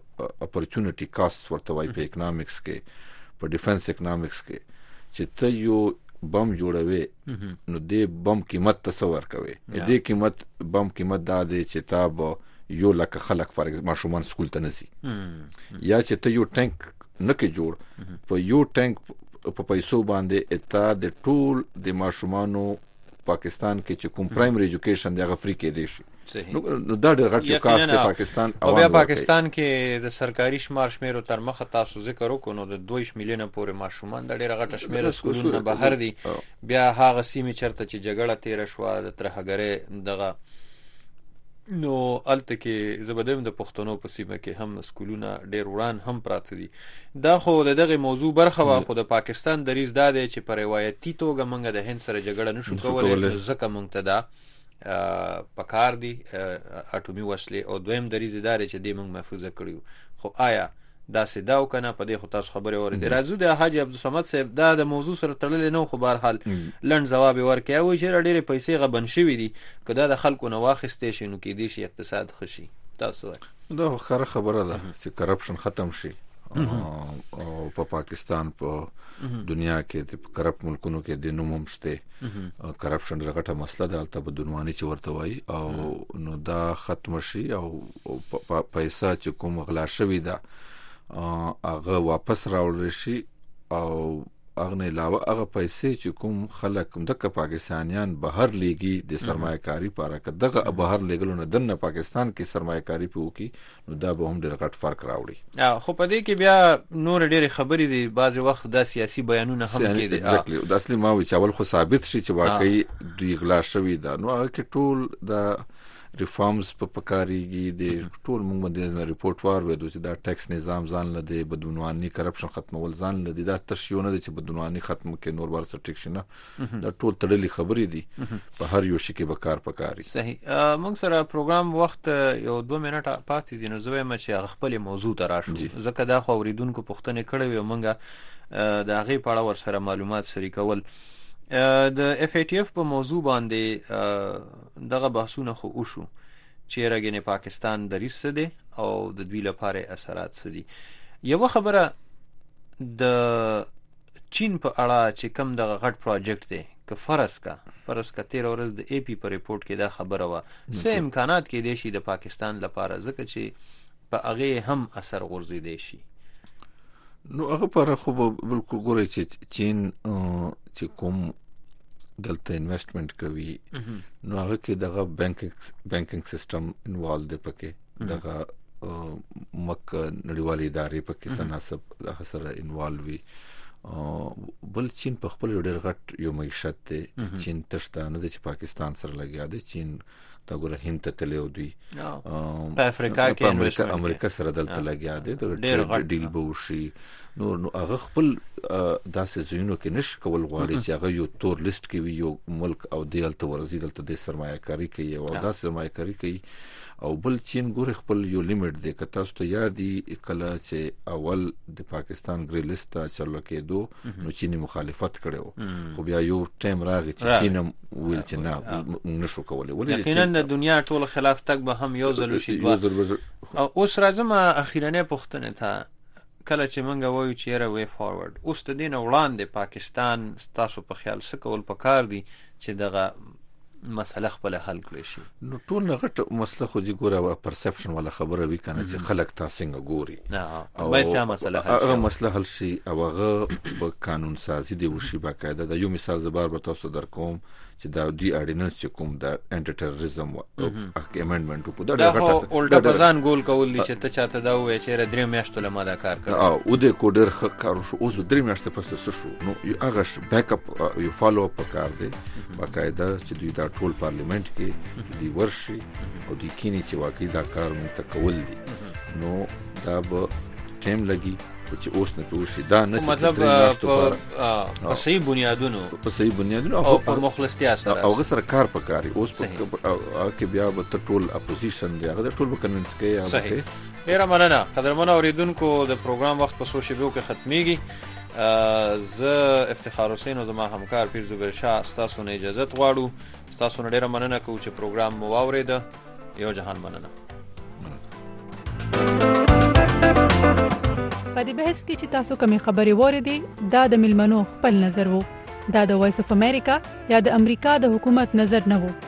اپورچونټی کاست ورته وایي په اکونومکس کې، په ډیفنس اکونومکس کې، چې ته یو بم جوړوي نو د بم قیمت تصور کوي د قیمت بم قیمت دا دی چې تا به یو لکه خلک فرض ماشومان سکول ته نسی یا چې ته یو ټانک نکې جوړ په یو ټانک په پیسو باندې اتا د ټول د ماشومانو پاکستان کې چې کوم پرایمری ایجوکیشن دی هغه فری کې دی شي نو دا ډېر غټ یو کاست دی پاکستان او بیا پاکستان کې د سرکاري شمېرو تر مخه تاسو ذکر وکړو نو د 2 میلیونه پورې ماشومان د ډېر غټ شمېر سکولونه بهر دي بیا هغه سیمې چرته چې جګړه تیر شو د ترهګرې دغه نو الته کې زبدم د پښتنو په سیمه کې هم سکولونه ډېر وړاند هم پراته دي دا خو دغه موضوع برخه وا خو د پاکستان دریز دا دی چې په روایتي توګه موږ د هند سره جګړه نشو کولای ځکه موږ ته دا پکار دي اټومي وسلې او دویم دریز دا چې د موږ محفوظه کړیو خو آیا دا سیدا او کنه په دې خو تاسو خبره اورئ راځو د حاجی عبدالصمد صاحب دا د موضوع سره تړلې نو خو بهر حال لند جواب ورکړي او چې ډېرې پیسې غبن شوې دي کدا د خلکو نو واخستې شي نو کې دي شي اقتصاد خشي تاسو دا خبره ده چې کرپشن ختم شي او په پاکستان په دنیا کې د کرپټ ملکونو کې د نوم مشته کرپشن غټه مسله ده البته بدعنوانی چې ورته وایي او نو دا ختم شي او پیسې چې کوم غلا شوی ده هغه واپس راوړل شي او هغه نه علاوه هغه پیسې چې کوم خلک دغه پاکستانیان بهر لګي د سرمایه‌کاری لپاره کداغه بهر لګلو نه دنه پاکستان کې سرمایه‌کاری پوکي نو دا به هم ډېر غټ فرق راوړي خو په دې کې بیا نور ډېرې خبرې دي بعضی وخت دا سیاسي بیانونه هم کېدي exactly د اصلي ما وی چاول خو ثابت شي چې واقعي دوی غلا شوی دا نو هغه کې ټول دا ریفارمز په پکاريږي د ټول موږ باندې ریپورت وارو چې دا ټیکس نظام ځان لدی بدعنوانی کرپشن ختمول ځان لدی دا تشیونه چې بدعنوانی ختم کې نور ورسره ټیک شنه دا ټول تړلې خبرې دي په هر یو شي کې بکار پکاري صحیح موږ سره پروګرام وخت یو 2 منټه پاتې دي نو زه وایم چې خپل موضوع ته راشو ځکه دا خو اوریدونکو پوښتنه کړې و موږ د هغه په اړه ورسره معلومات شریکول د اف ای ټی اف په موضوع باندې دغه بحثونه خو وشو چې راګنې پاکستان دریس دي او د دوی لپاره اثرات سدي یو خبره د چین په اړه چې کوم دغه غټ پروجیکټ دی که فرض کا 13 ورځ د ای پی په ریپورت کې دا خبره و سه امکانات کې دي شي د پاکستان لپاره ځکه چې په هغه هم اثر غورځي دي شي نو هغه پر خو بالکل ګوري چې چین چې کوم دلته انویسټمنټ کوي نو هغه کې دغه بانکینګ سیستم انوالو دی پکې دغه نړیوالې ادارې پکې سناسب سره انوالو وي بل چین په خپل ډېر غټ یو معیشت دی چین تشتانه د پاکستان سره لګیا دی چین تا ګوره هند ته تلو دی په افریقا کې امریکا سره دلته لګیا دی ډېر غټ ډیل به وشي نو هغه خپل داسې زینو کې نش کول غواړي چې هغه یو تور لیست کې وي یو ملک او دلته ورزي دلته د سرمایه‌کاری کوي او داسې سرمایه‌کاری کوي او بل چین ګوره خپل یو لیمټ دی که تاسو ته یادي کله چې اول د پاکستان ګری لیست چلو کېدو نو چینی مخالفت کړو خو بیا یو ټایم راغی چې چین ویل چې نه نشو کولای ولې یقینا د دنیا ټول خلاف تک به هم یو ځل شي اوس راځم اخیرنه پوښتنه ته کله چې مونږ وایو چې را وی فارورډ اوس د دین وړاندې پاکستان تاسو په خیال څه کول پکار دي چې دغه مسله خپل حل کړی شي نو ټول غټ مسله خو دې ګوره پرسپشن ولا خبره وی کنه چې خلک تاسو څنګه ګوري او باید څه مسله حل شي هغه مسله حل شي او هغه په قانون سازي دی وشي باقاعده د یو مثال زبر به تاسو درکوم چې دا دی اډیننس چې کوم د انټي ټیرریزم او امندمنت په دا غټه اولټا بزان ګول کول چې ته چاته دا وې چې ر 3 میاشتو له ماده کار کړ او د کوډر کار شو اوس 3 میاشتې پس شو نو هغه بیک اپ یو فالو اپ کار دی باقاعده چې دوی دا ټول پارلیمنت کې دی ورشي او د کینی چې واقعي دا کار متکول دي نو دا به ټیم لګي چې اوس نه پوښي دا نه مطلب په صحیح بنیادونو او په مخلصتیا سره او سره کار پکاري اوس کې بیا به ټول اپوزیشن دی هغه ټول به کنوینس کوي هغه ډیر مننه قدرمن اوریدونکو د پروګرام وخت په سوشل کې ختميږي زه افتخار حسین او زما همکار پیر زبیر شاه تاسو نه اجازه غواړو تاسو نه ډیر مننه کوم چې پروګرام مو واوریده یو جهان مننه په دې بحث کې چې تاسو کومې خبرې وریدي دا د ملمنو خپل نظر وو دا د وایس اف امریکا یا د امریکا د حکومت نظر نه وو.